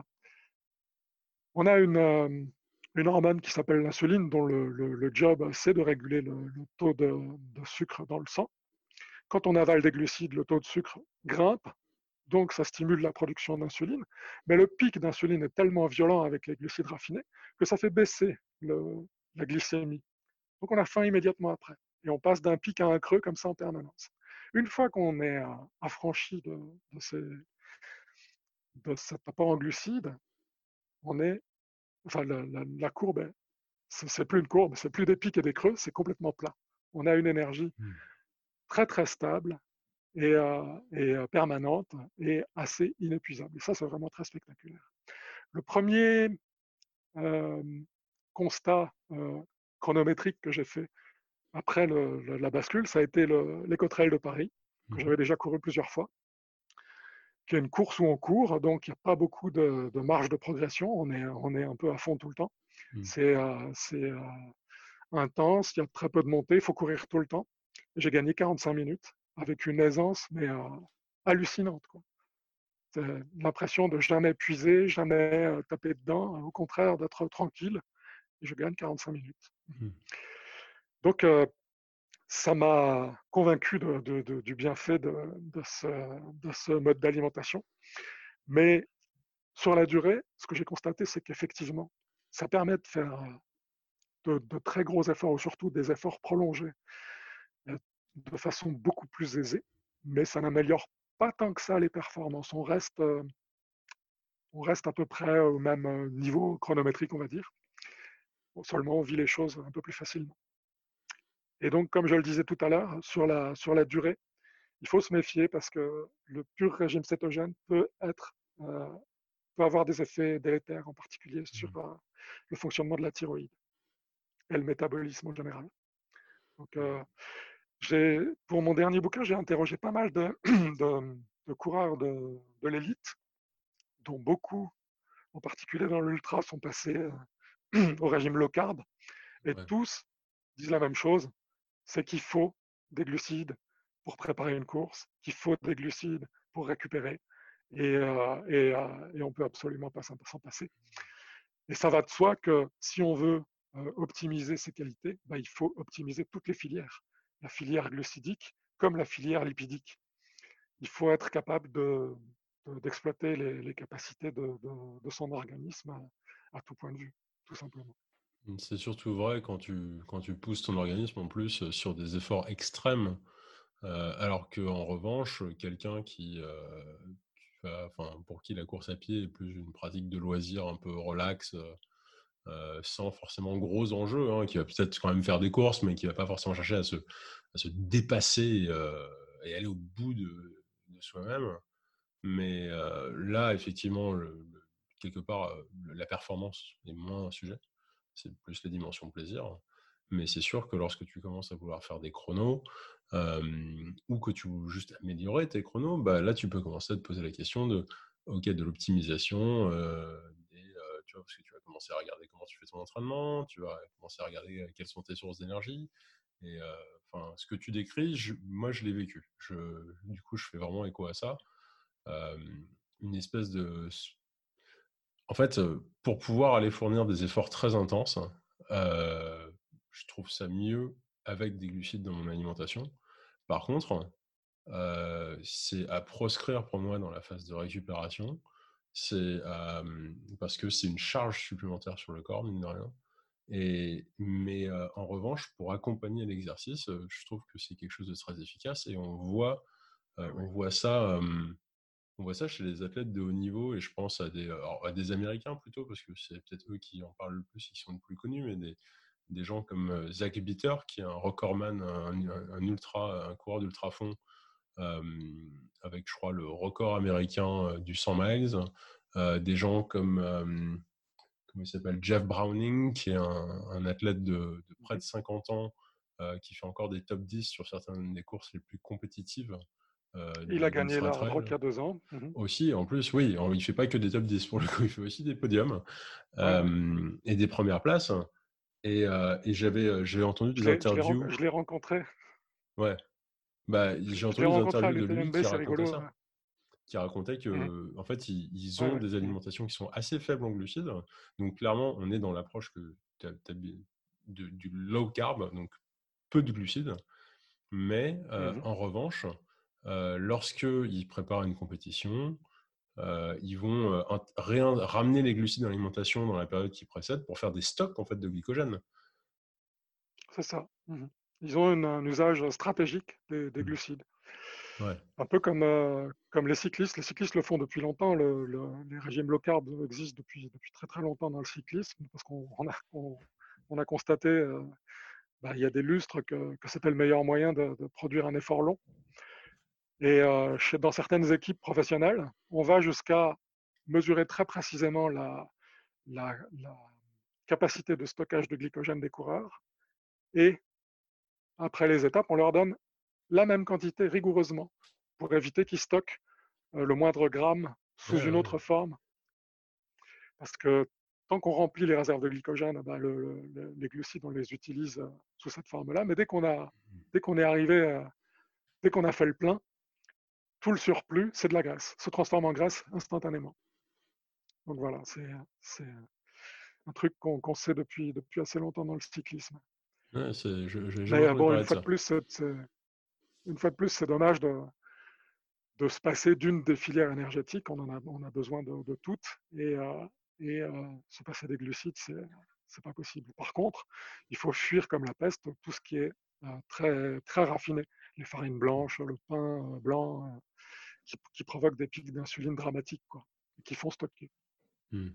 on a une, euh, une hormone qui s'appelle l'insuline, dont le, le- le job, c'est de réguler le, le taux de, de sucre dans le sang. Quand on avale des glucides, le taux de sucre grimpe, donc ça stimule la production d'insuline. Mais le pic d'insuline est tellement violent avec les glucides raffinés que ça fait baisser le- la glycémie. Donc on a faim immédiatement après. Et on passe d'un pic à un creux comme ça en permanence. Une fois qu'on est euh, affranchi de, de, ces, de cet apport en glucides, on est, enfin, la, la, la courbe est, c'est plus une courbe, c'est plus des pics et des creux, c'est complètement plat. On a une énergie Hmm. très très stable et, euh, et euh, permanente et assez inépuisable. Et ça, c'est vraiment très spectaculaire. Le premier euh, constat euh, chronométrique que j'ai fait après le, le, la bascule, ça a été l'Écotrail de Paris, que Mhm. j'avais déjà couru plusieurs fois, qui est une course où on court, donc il n'y a pas beaucoup de, de marge de progression, on est, on est un peu à fond tout le temps. Hmm. C'est euh, euh, intense, il y a très peu de montées, il faut courir tout le temps. J'ai gagné quarante-cinq minutes avec une aisance, mais euh, hallucinante, quoi. L'impression de jamais épuiser, jamais euh, taper dedans, au contraire d'être tranquille, et je gagne quarante-cinq minutes. Hmm. Donc, euh, ça m'a convaincu de, de, de, du bienfait de, de, ce, de ce mode d'alimentation. Mais sur la durée, ce que j'ai constaté, c'est qu'effectivement, ça permet de faire de, de, très gros efforts, ou surtout des efforts prolongés, de façon beaucoup plus aisée, mais ça n'améliore pas tant que ça les performances. On reste, euh, on reste à peu près au même niveau chronométrique, on va dire. Bon, seulement, on vit les choses un peu plus facilement. Et donc, comme je le disais tout à l'heure, sur la, sur la durée, il faut se méfier parce que le pur régime cétogène peut être, euh, peut avoir des effets délétères, en particulier sur euh, le fonctionnement de la thyroïde et le métabolisme en général. Donc, euh, j'ai, pour mon dernier bouquin, j'ai interrogé pas mal de, de, de coureurs de, de l'élite, dont beaucoup, en particulier dans l'ultra, sont passés euh, au régime low carb, et Ouais. tous disent la même chose, c'est qu'il faut des glucides pour préparer une course, qu'il faut des glucides pour récupérer, et, euh, et, euh, et on peut absolument pas s'en passer. Et ça va de soi que si on veut euh, optimiser ces qualités, bah, il faut optimiser toutes les filières, la filière glucidique comme la filière lipidique. Il faut être capable de, de, d'exploiter les, les, capacités de, de, de, son organisme à, à tout point de vue, tout simplement. C'est surtout vrai quand tu, quand tu pousses ton organisme en plus euh, sur des efforts extrêmes, euh, alors qu'en revanche, quelqu'un qui, euh, qui va- enfin, pour qui la course à pied est plus une pratique de loisir un peu relax, euh, euh, sans forcément gros enjeux, hein, qui va peut-être quand même faire des courses, mais qui va pas forcément chercher à se, à se dépasser euh, et aller au bout de, de soi-même. Mais euh, là, effectivement, le- le- quelque part, euh, la performance est moins un sujet. C'est plus les dimensions plaisir. Mais c'est sûr que lorsque tu commences à vouloir faire des chronos, euh, ou que tu veux juste améliorer tes chronos, bah là, tu peux commencer à te poser la question de, ok, de l'optimisation, euh, des, euh, tu vois, parce que tu vas commencer à regarder comment tu fais ton entraînement, tu vas commencer à regarder euh, quelles sont tes sources d'énergie. Et euh, enfin, ce que tu décris, je- moi, je l'ai vécu. Je, du coup, je fais vraiment écho à ça. Euh, une espèce de en fait, euh, pour pouvoir aller fournir des efforts très intenses, euh, je trouve ça mieux avec des glucides dans mon alimentation Par contre, euh, c'est à proscrire pour moi dans la phase de récupération. C'est euh, parce que c'est une charge supplémentaire sur le corps, mine de rien. Et, mais euh, en revanche, pour accompagner l'exercice, euh, je trouve que c'est quelque chose de très efficace et on voit, euh, on voit ça, euh, on voit ça chez les athlètes de haut niveau et je pense à des, alors, à des Américains plutôt parce que c'est peut-être eux qui en parlent le plus, qui sont le plus connus, mais des, des gens comme euh, Zach Bitter qui est un recordman, un, un, un ultra, un coureur d'ultra-fond euh, avec, je crois, le record américain euh, du cent miles. Euh, des gens comme euh, comment il s'appelle, Jeff Browning, qui est un, un athlète de, de près de cinquante ans, euh, qui fait encore des top dix sur certaines des courses les plus compétitives euh, Il a de- gagné d'Ultra la Hard Trail. Rock il y a deux ans. Mhm. Aussi, en plus, oui, il ne fait pas que des top dix pour le coup, il fait aussi des podiums Ouais, ouais. euh, et des premières places. Et, euh, et j'avais, j'avais entendu Je des l'ai, je l'ai ren- interviews. je l'ai rencontré. Ouais, bah, Je, j'ai je l'ai entendu des rencontré à interviews de lui l'U T M B, qui c'est racontait rigolo. ça. Ouais. Qui racontait Mhm. que, en fait, ils, ils Ouais, ont ouais. des Mhm. alimentations qui sont assez faibles en glucides. Donc, clairement, on est dans l'approche que t'as, t'as de- du low carb, donc peu de glucides. Mais euh, Mhm. en revanche, euh, lorsqu'ils préparent une compétition, euh, ils vont euh, int- réin- ramener les glucides dans l'alimentation dans la période qui précède pour faire des stocks en fait, de glycogène. C'est ça. Mhm. Ils ont une- un usage stratégique des, des Mm. glucides. Ouais. Un peu comme, euh, comme les cyclistes. Les cyclistes le font depuis longtemps. Le, le- les régimes low carb existent depuis, depuis très très longtemps dans le cyclisme parce qu'on on a, on, on a constaté euh, bah, il y a des lustres que, que c'était le meilleur moyen de, de produire un effort long. Et euh, chez, dans certaines équipes professionnelles, on va jusqu'à mesurer très précisément la, la, la capacité de stockage de glycogène des coureurs. Et après les étapes, on leur donne la même quantité rigoureusement pour éviter qu'ils stockent euh, le moindre gramme sous Ouais, une ouais. autre forme. Parce que tant qu'on remplit les réserves de glycogène, ben le, le, les glucides, on les utilise euh, sous cette forme-là. Mais dès qu'on a, dès qu'on est arrivé, euh, dès qu'on a fait le plein, tout le surplus, c'est de la graisse, se transforme en graisse instantanément. Donc voilà, c'est, c'est un truc qu'on qu'on sait depuis, depuis assez longtemps dans le cyclisme. Ouais, c'est, je n'ai jamais Mais entendu bon, une parler de fois de ça. plus, c'est, c'est- une fois de plus, c'est dommage de, de se passer d'une des filières énergétiques. On en a, on a besoin de, de toutes. Et, euh, et euh, se passer des glucides, c'est, c'est pas possible. Par contre, il faut fuir comme la peste tout ce qui est euh, très, très raffiné. Les farines blanches, le pain euh, blanc, euh, qui, qui provoquent des pics d'insuline dramatiques, quoi, et qui font stocker. Hmm.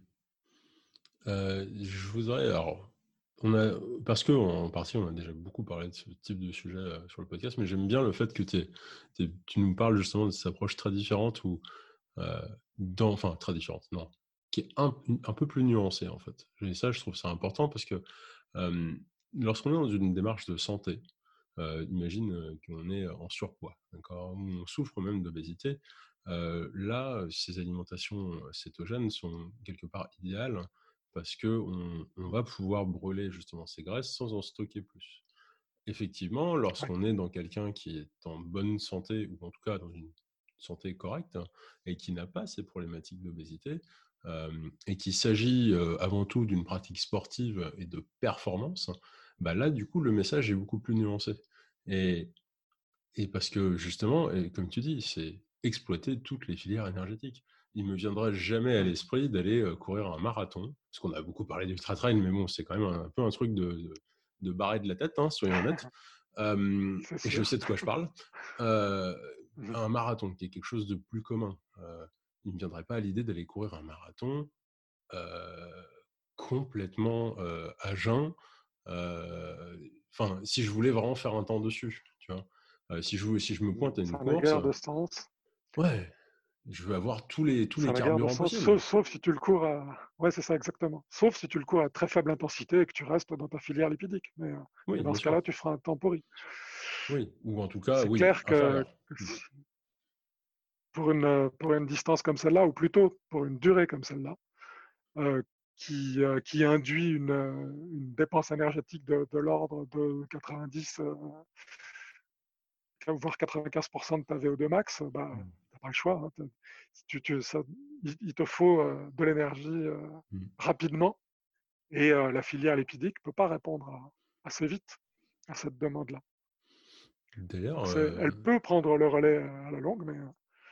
Euh, je voudrais, alors, on a, parce que en partie, on a déjà beaucoup parlé de ce type de sujet euh, sur le podcast, mais j'aime bien le fait que t'es- t'es- tu nous parles justement de cette approche très différente ou, euh, dans, enfin, très différente, non, qui est un, un peu plus nuancée en fait. Et ça, je trouve ça important parce que euh, lorsqu'on est dans une démarche de santé, euh, imagine euh, qu'on est en surpoids, d'accord, ou on souffre même d'obésité. Euh, là, ces alimentations cétogènes sont quelque part idéales parce qu'on on va pouvoir brûler justement ces graisses sans en stocker plus. Effectivement, Ouais. lorsqu'on est dans quelqu'un qui est en bonne santé, ou en tout cas dans une santé correcte, et qui n'a pas ces problématiques d'obésité, euh, et qu'il s'agit euh, avant tout d'une pratique sportive et de performance, bah là, du coup, le message est beaucoup plus nuancé. Et, et parce que justement, et comme tu dis, c'est exploiter toutes les filières énergétiques. Il me viendra jamais à Mm. l'esprit d'aller euh, courir un marathon, parce qu'on a beaucoup parlé d'ultra trail, mais bon, c'est quand même un, un peu un truc de, de, de barrer de la tête, hein, soyons honnêtes. Euh, C'est et je sûr. sais de quoi je parle. Euh, Mm. un marathon, qui est quelque chose de plus commun. Euh, il ne me viendrait pas à l'idée d'aller courir un marathon euh, complètement euh, à jeun. Euh, Enfin, si je voulais vraiment faire un temps dessus, tu vois. Euh, si, je, si je me pointe à une Ça n'a course, guère de sens. ouais, je veux avoir tous les, tous les Ça n'a guère de carburants sens, possibles. sauf, sauf si tu le cours à. Ouais, c'est ça, exactement. Sauf si tu le cours à très faible intensité et que tu restes dans ta filière lipidique. Mais, euh, Oui, et dans bien ce sûr. cas-là, tu feras un temps pourri. Oui, ou en tout cas, C'est oui, clair que, inférieur. que Mm. pour, une, pour une distance comme celle-là, ou plutôt pour une durée comme celle-là, euh, qui, euh, qui induit une, euh, une dépense énergétique de, de l'ordre de quatre-vingt-dix, euh, voire quatre-vingt-quinze pour cent de ta V O deux max, bah, Mm. tu n'as pas le choix. Hein. Tu, tu, ça, il, il, te faut euh, de l'énergie euh, Mm. rapidement. Et euh, la filière lipidique ne peut pas répondre à, assez vite à cette demande-là. D'ailleurs, Donc c'est, euh, elle peut prendre le relais à la longue, mais,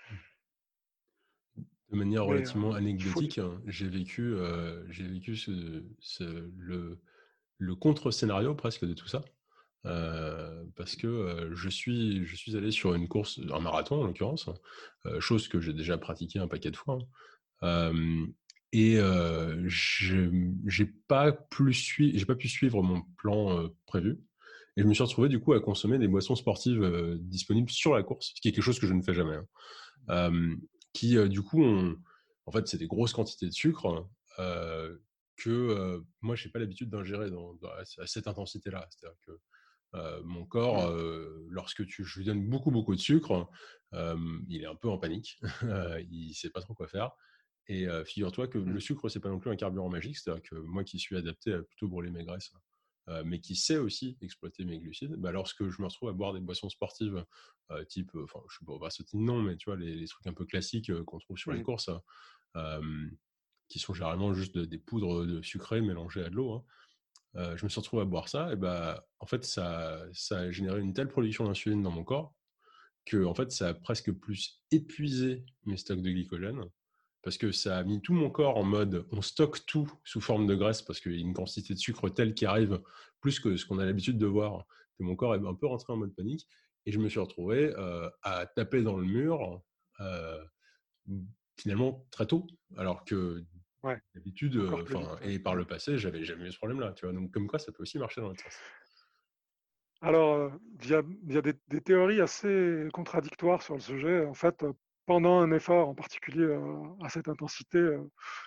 de manière mais euh, relativement il faut du anecdotique, temps. hein, j'ai vécu, euh, j'ai vécu ce, ce- le, le contre-scénario presque de tout ça. Euh, parce que euh, je suis, je suis allé sur une course, un marathon en l'occurrence, euh, chose que j'ai déjà pratiqué un paquet de fois, hein. Euh, et euh, je j'ai pas plus sui- j'ai pas pu suivre mon plan euh, prévu. Et je me suis retrouvé du coup à consommer des boissons sportives euh, disponibles sur la course, ce qui est quelque chose que je ne fais jamais, hein. Euh, qui euh, du coup ont, en fait, c'est des grosses quantités de sucre euh, que euh, moi j'ai pas l'habitude d'ingérer dans, dans- à cette intensité-là. C'est-à-dire que euh, mon corps, Mm. euh, lorsque tu, je lui donne beaucoup, beaucoup de sucre, euh, il est un peu en panique. Euh, il sait pas trop quoi faire. Et euh, figure-toi que le Mm. sucre, c'est pas non plus un carburant magique. C'est-à-dire que moi qui suis adapté à plutôt brûler mes graisses, euh, mais qui sait aussi exploiter mes glucides, bah, lorsque je me retrouve à boire des boissons sportives, euh, type, euh, enfin, je ne sais pas ce type non, mais tu vois, les, les trucs un peu classiques euh, qu'on trouve sur les Mm. courses, euh, qui sont généralement juste de- des poudres de sucrées mélangées à de l'eau, hein. Euh, je me suis retrouvé à boire ça, et bah, en fait, ça, ça a généré une telle production d'insuline dans mon corps que en fait, ça a presque plus épuisé mes stocks de glycogène parce que ça a mis tout mon corps en mode on stocke tout sous forme de graisse parce qu'il y a une quantité de sucre telle qui arrive plus que ce qu'on a l'habitude de voir, que mon corps est un peu rentré en mode panique. Et je me suis retrouvé euh, à taper dans le mur euh, finalement très tôt, alors que Ouais, d'habitude, encore euh, plus enfin, vite. Ouais. et par Mm. le passé, j'avais jamais eu ce problème-là, tu vois. Donc comme quoi, ça peut aussi marcher dans l'autre sens. Alors, euh, il y a, il y a des, des théories assez contradictoires sur le sujet. En fait, euh, pendant un effort, en particulier euh, à cette intensité, euh,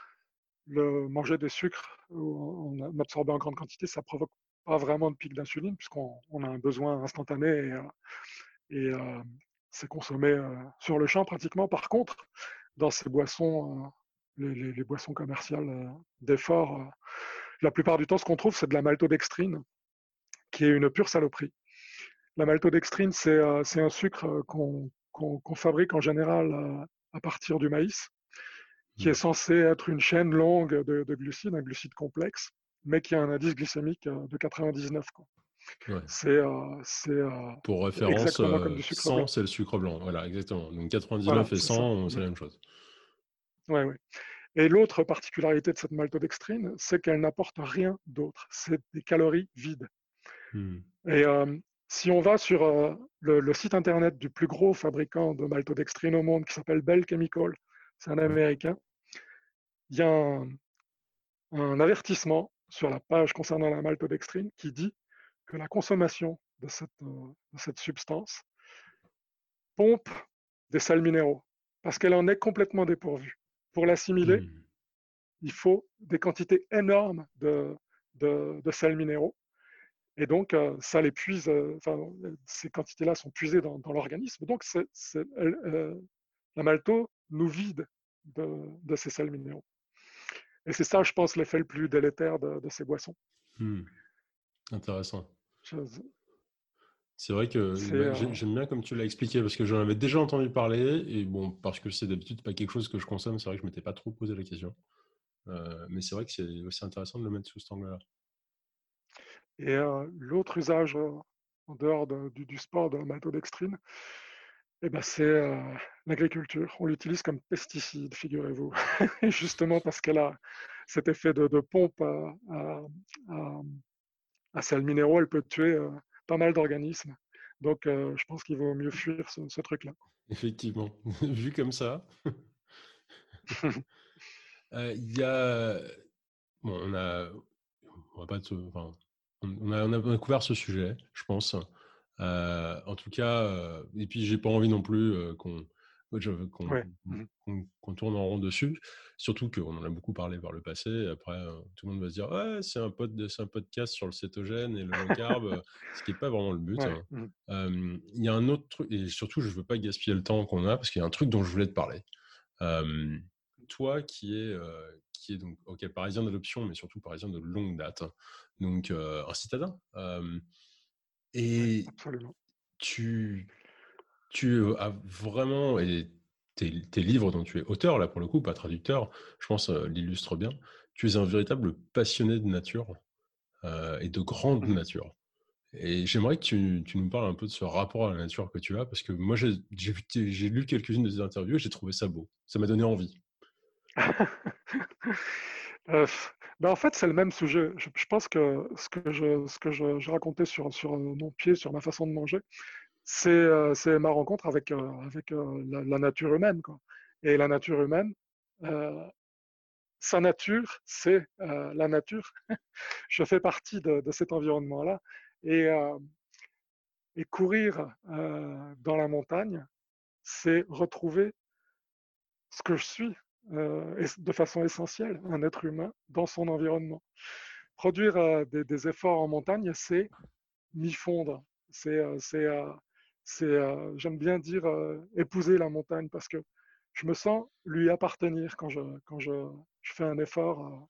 le manger des sucres ou en, en absorber en grande quantité, ça provoque pas vraiment de pic d'insuline puisqu'on on a un besoin instantané et, euh, et euh, c'est consommé euh, sur le champ pratiquement. Par contre, dans ces boissons, euh, les, les- les boissons commerciales euh, d'effort, euh, la plupart du temps, ce qu'on trouve, c'est de la maltodextrine, qui est une pure saloperie. La maltodextrine, c'est euh, c'est un sucre euh, qu'on qu'on qu'on fabrique en général euh, à partir du maïs, qui est Hmm. censé être une chaîne longue de, de glucides, un glucide complexe, mais qui a un indice glycémique euh, de quatre-vingt-dix-neuf, quoi. Ouais. C'est euh, c'est euh, Pour référence, exactement comme euh, du sucre cent, blanc. c'est le sucre blanc. Voilà, exactement. Donc Voilà, quatre-vingt-dix-neuf et c'est ça. cent, c'est Mm. la même chose. Ouais, ouais. Et l'autre particularité de cette maltodextrine, c'est qu'elle n'apporte rien d'autre. C'est des calories vides. Hmm. Et euh, si on va sur euh, le, le site internet du plus gros fabricant de maltodextrine au monde, qui s'appelle Bell Chemical, c'est un Ouais. américain, il y a un, un avertissement sur la page concernant la maltodextrine qui dit que la consommation de cette, euh, de cette substance pompe des sels minéraux, parce qu'elle en est complètement dépourvue. Pour l'assimiler, Hmm. il faut des quantités énormes de, de, de sels minéraux. Et donc, euh, ça les puise, euh, enfin, ces quantités-là sont puisées dans, dans l'organisme. Donc, c'est, c'est, euh, la malto nous vide de, de ces sels minéraux. Et c'est ça, je pense, l'effet le plus délétère de, de ces boissons. Hmm. Intéressant. Je- C'est vrai que C'est, bah, euh, j'ai- j'aime bien comme tu l'as expliqué parce que j'en avais déjà entendu parler et bon, parce que c'est d'habitude pas quelque chose que je consomme, c'est vrai que je m'étais pas trop posé la question. Euh, mais c'est vrai que c'est aussi intéressant de le mettre sous cet angle-là. et euh, l'autre usage euh, en dehors de- du, du sport de la maltodextrine, eh ben, c'est euh, l'agriculture. On l'utilise comme pesticide, figurez-vous, justement parce qu'elle a cet effet de, de pompe à, à, à, à sels minéraux. Elle peut tuer euh, pas mal d'organismes. Donc, euh, je pense qu'il vaut mieux fuir ce, ce truc-là. Effectivement, vu comme ça, euh, il y a bon, on a on va pas te- enfin, on on a, on a on a couvert ce sujet, je pense. Euh, en tout cas, euh, et puis j'ai pas envie non plus euh, qu'on je veux qu'on Ouais. Mhm. qu'on- qu'on tourne en rond dessus. Surtout qu'on en a beaucoup parlé par le passé. Après, euh, tout le monde va se dire ouais, c'est un pod, c'est un podcast sur le cétogène et le low carb, euh, ce qui est pas vraiment le but, Ouais. hein. Mhm. Euh, Il y a un autre truc, et surtout, je veux pas gaspiller le temps qu'on a parce qu'il y a un truc dont je voulais te parler. Euh, Toi qui es, euh, qui est donc ok, parisien d'adoption, mais surtout parisien de longue date, donc euh, un citadin. Euh, Ouais, et absolument. tu, tu as vraiment, et tes, tes livres dont tu es auteur, là pour le coup, pas traducteur, je pense euh, l'illustre bien, tu es un véritable passionné de nature euh, et de grande Mhm. nature. Et j'aimerais que tu, tu nous parles un peu de ce rapport à la nature que tu as, parce que moi, j'ai j'ai vu tes- j'ai lu quelques-unes de tes interviews et j'ai trouvé ça beau. Ça m'a donné envie. Euh, ben en fait, c'est le même sujet. Je, je pense que ce que je, ce que je, je racontais sur, sur euh, mon pied, sur ma façon de manger, c'est euh, c'est ma rencontre avec, euh, avec euh, la, la nature humaine, quoi. Et la nature humaine, euh, sa nature, c'est euh, la nature. Je fais partie de, de cet environnement-là. Et, euh, et courir euh, dans la montagne, c'est retrouver ce que je suis euh, de façon essentielle, un être humain dans son environnement. Produire euh, des, des, efforts en montagne, c'est m'y fondre. C'est, euh, c'est, euh, c'est euh, j'aime bien dire euh, épouser la montagne parce que je me sens lui appartenir quand je, quand je, je fais un effort euh,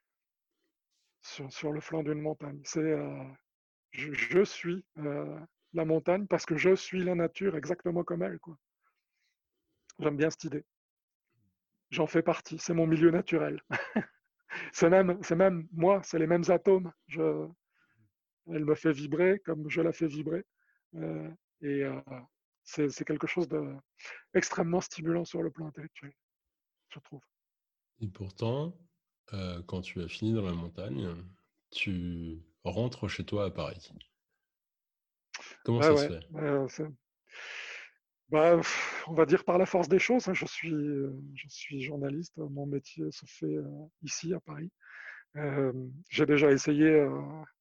sur, sur, le flanc d'une montagne. C'est, euh, je, je, suis euh, la montagne parce que je suis la nature exactement comme elle, quoi. J'aime bien cette idée. J'en fais partie. C'est mon milieu naturel. c'est même, c'est même moi. C'est les mêmes atomes. Je, elle me fait vibrer comme je la fais vibrer. Euh, et euh, c'est, c'est quelque chose d'extrêmement stimulant sur le plan intellectuel, je trouve. Et pourtant, euh, quand tu as fini dans la montagne, tu rentres chez toi à Paris. Comment Bah ça se ouais, fait? bah, bah, on va dire par la force des choses. Hein, je suis, euh, je suis journaliste. Mon métier se fait euh, ici à Paris. Euh, j'ai déjà essayé euh,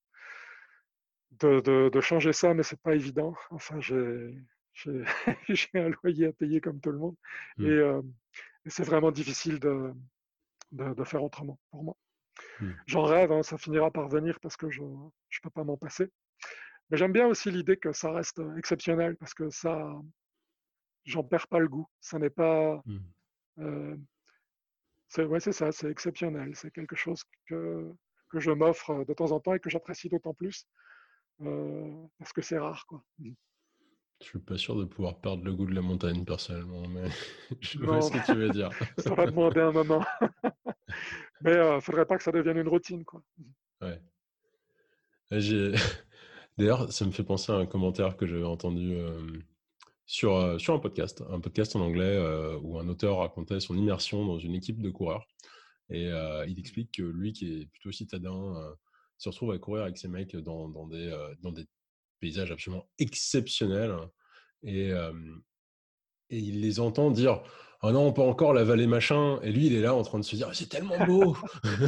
de, de, de, changer ça, mais c'est pas évident. Enfin, j'ai, j'ai, j'ai un loyer à payer comme tout le monde, et, Hmm. euh, et c'est vraiment difficile de, de, de, faire autrement pour moi. Hmm. J'en rêve, hein, ça finira par venir parce que je ne peux pas m'en passer. Mais j'aime bien aussi l'idée que ça reste exceptionnel parce que ça, j'en perds pas le goût. Ça n'est pas, Hmm. euh, c'est, ouais, c'est ça, c'est exceptionnel. C'est quelque chose que que je m'offre de temps en temps et que j'apprécie d'autant plus euh, parce que c'est rare, quoi. Je suis pas sûr de pouvoir perdre le goût de la montagne personnellement, mais je vois Non, ce que tu veux dire. ça va demander un moment. Mais il euh, faudrait pas que ça devienne une routine, quoi. Ouais. J'ai... D'ailleurs, ça me fait penser à un commentaire que j'avais entendu euh, sur, euh, sur un podcast, un podcast en anglais euh, où un auteur racontait son immersion dans une équipe de coureurs. Et euh, il explique que lui, qui est plutôt citadin, euh, se retrouve à courir avec ses mecs dans, dans, des, euh, dans des paysages absolument exceptionnels. Et, euh, et il les entend dire ah non, pas encore la vallée machin. Et lui, il est là en train de se dire c'est tellement beau.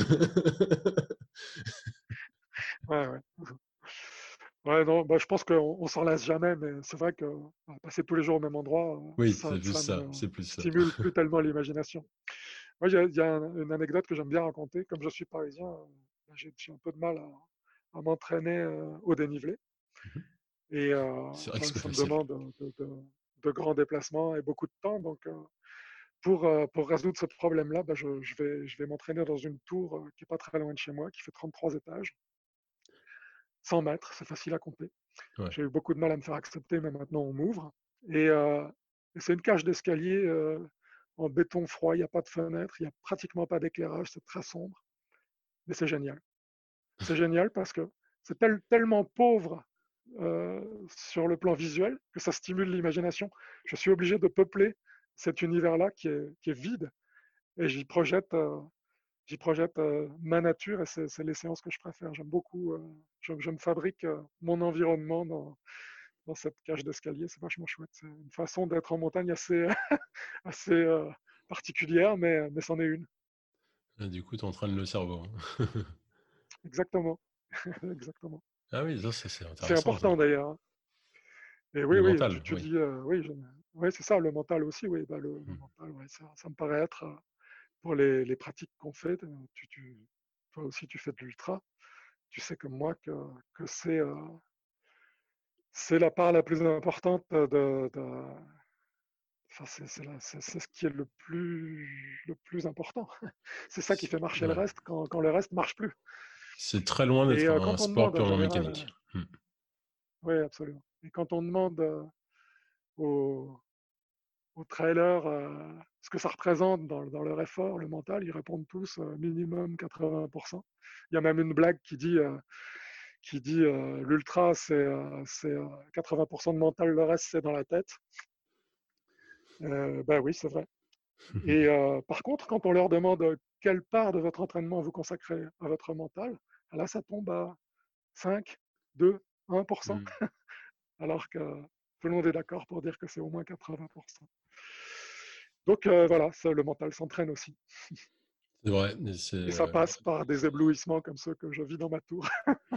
Ouais, ouais. Ouais, non, bah, je pense qu'on on s'en lasse jamais, mais c'est vrai que euh, passer tous les jours au même endroit, euh, Oui, ça, c'est plus ça ça. ne C'est plus ça. stimule plus tellement l'imagination. Moi, il y a, il y a un- une anecdote que j'aime bien raconter. Comme je suis parisien, euh, bah, j'ai j'ai un peu de mal à, à m'entraîner euh, au dénivelé. Et euh, C'est vrai que ça, c'est pas ça me facile. demande de, de- de grands déplacements et beaucoup de temps. Donc, euh, pour, euh, pour résoudre ce problème-là, bah, je, je vais, je vais m'entraîner dans une tour euh, qui est pas très loin de chez moi, qui fait trente-trois étages, cent mètres, c'est facile à compter. Ouais. J'ai eu beaucoup de mal à me faire accepter, mais maintenant on m'ouvre. Et, euh, et c'est une cage d'escalier euh, en béton froid, il n'y a pas de fenêtre, il n'y a pratiquement pas d'éclairage, c'est très sombre, mais c'est génial. C'est génial parce que c'est tel- tellement pauvre euh, sur le plan visuel que ça stimule l'imagination. Je suis obligé de peupler cet univers-là qui est, qui est vide et j'y projette, euh, j'y projette euh, ma nature et c'est, c'est les séances que je préfère. J'aime beaucoup, euh, je, je, me fabrique euh, mon environnement dans, dans cette cage d'escalier, c'est vachement chouette. C'est une façon d'être en montagne assez, assez euh, particulière, mais, mais c'en est une. Et du coup, tu entraînes le cerveau. Exactement. Exactement. Ah oui, ça, ça, c'est C'est intéressant, ça. important d'ailleurs. Et oui, Le oui, tu, mental, tu oui. dis, euh, oui, je- oui c'est ça, le mental aussi, oui, bah, le, le Hmm. mental, ouais, ça, ça me paraît être, euh, pour les, les pratiques qu'on fait, euh, tu, tu, toi aussi tu fais de l'ultra, tu sais comme moi que, que c'est euh, c'est la part la plus importante de, de, enfin, c'est c'est la- c'est- c'est ce qui est le plus, le plus important. C'est ça qui C'est fait marcher le ouais. reste quand, quand le reste marche plus. C'est très loin Et d'être euh, un quand on sport demande en purement général, euh, mécanique. Hmm. oui, absolument. Et quand on demande euh, aux, aux trailers euh, ce que ça représente dans, dans leur effort, le mental, ils répondent tous euh, minimum quatre-vingts pour cent. Il y a même une blague qui dit euh, qui dit euh, l'ultra, c'est euh, c'est, euh, quatre-vingts pour cent de mental, le reste, c'est dans la tête. Euh, ben oui, c'est vrai. Et euh, par contre, quand on leur demande quelle part de votre entraînement vous consacrez à votre mental, là, ça tombe à cinq, deux, un pour cent, Mm. alors que tout le monde est d'accord pour dire que c'est au moins quatre-vingts pour cent. Donc euh, voilà, ça, le mental s'entraîne aussi. C'est vrai, mais c'est... Et ça euh, passe par des éblouissements comme ceux que je vis dans ma tour.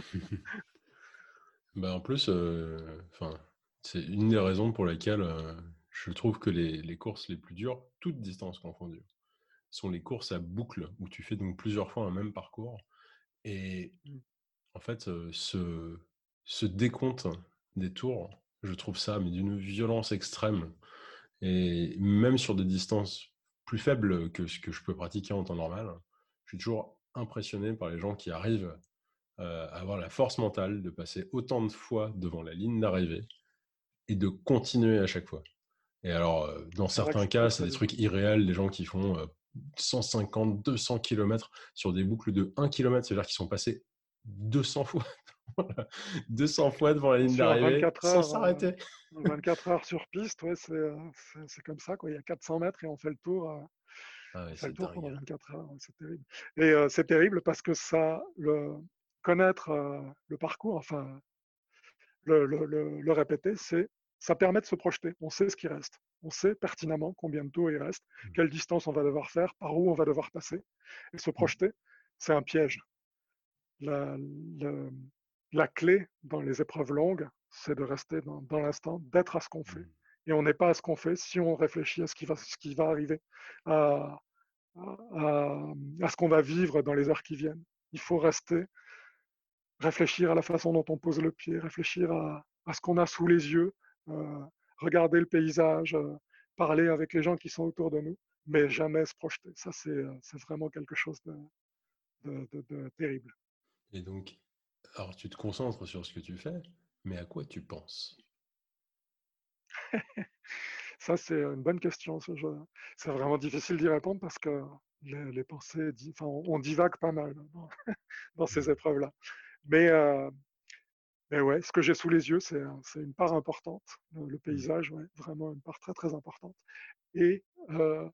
Bah, en plus, euh, enfin, c'est une des raisons pour lesquelles euh, je trouve que les, les courses les plus dures, toutes distances confondues, sont les courses à boucle, où tu fais donc plusieurs fois un même parcours. Et en fait, euh, ce, ce décompte des tours, je trouve ça mais d'une violence extrême. Et même sur des distances plus faibles que ce que je peux pratiquer en temps normal, je suis toujours impressionné par les gens qui arrivent euh, à avoir la force mentale de passer autant de fois devant la ligne d'arrivée et de continuer à chaque fois. Et alors, euh, dans C'est vrai que certains c'est cas, très c'est très des dur. trucs irréels, des gens qui font euh, cent cinquante, deux cents kilomètres sur des boucles de un kilomètre, c'est-à-dire qu'ils sont passés deux cents fois, deux cents fois devant la ligne Sur d'arrivée vingt-quatre sans heures, euh, s'arrêter. vingt-quatre heures sur piste, ouais, c'est, euh, c'est, c'est comme ça, quoi. Il y a quatre cents mètres et on fait le tour. euh, Ah On ouais, fait c'est le tour pendant dingue. vingt-quatre heures, ouais, c'est terrible. Et euh, c'est terrible parce que ça, le, connaître euh, le parcours, enfin, le, le, le, le répéter, c'est, ça permet de se projeter. On sait ce qui reste. On sait pertinemment combien de tours il reste, quelle distance on va devoir faire, par où on va devoir passer. Et se projeter, c'est un piège. La, la, la clé dans les épreuves longues, c'est de rester dans, dans l'instant, d'être à ce qu'on fait. Et on n'est pas à ce qu'on fait si on réfléchit à ce qui va, ce qui va arriver, à, à, à ce qu'on va vivre dans les heures qui viennent. Il faut rester, réfléchir à la façon dont on pose le pied, réfléchir à, à ce qu'on a sous les yeux, euh, regarder le paysage, euh, parler avec les gens qui sont autour de nous, mais jamais se projeter. Ça, c'est, c'est vraiment quelque chose de, de, de, de terrible. Et donc, alors tu te concentres sur ce que tu fais, mais à quoi tu penses? Ça, c'est une bonne question. Ce jeu. C'est vraiment difficile d'y répondre parce que les, les pensées, enfin, on, on divague pas mal dans, dans ces Hmm. épreuves-là. Mais, euh, mais ouais, ce que j'ai sous les yeux, c'est c'est une part importante. Le, le Hmm. paysage, ouais, vraiment une part très très importante. Et, euh,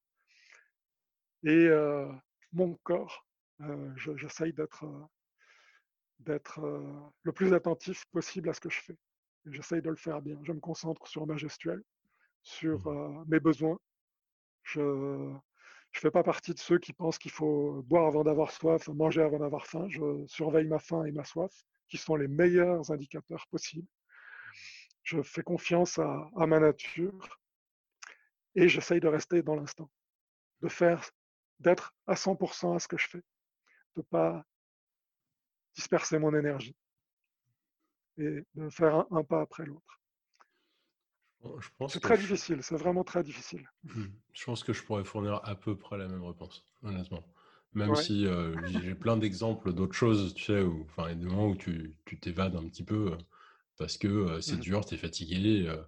et euh, mon corps, euh, je- j'essaye d'être euh, d'être euh, le plus attentif possible à ce que je fais. Et j'essaye de le faire bien. Je me concentre sur ma gestuelle, sur Hmm. euh, mes besoins. Je ne fais pas partie de ceux qui pensent qu'il faut boire avant d'avoir soif, manger avant d'avoir faim. Je surveille ma faim et ma soif, qui sont les meilleurs indicateurs possibles. Je fais confiance à, à ma nature et j'essaye de rester dans l'instant, de faire, d'être à cent pour cent à ce que je fais, de ne pas disperser mon énergie et de faire un, un pas après l'autre. Bon, je pense C'est que très je, difficile, c'est vraiment très difficile. hmm, je pense que je pourrais fournir à peu près la même réponse, honnêtement. Même Ouais. si euh, j'ai plein d'exemples d'autres choses, tu sais, où, enfin, il y a des moments où tu tu t'évades un petit peu euh, parce que euh, c'est Mhm. dur, t'es fatigué, euh,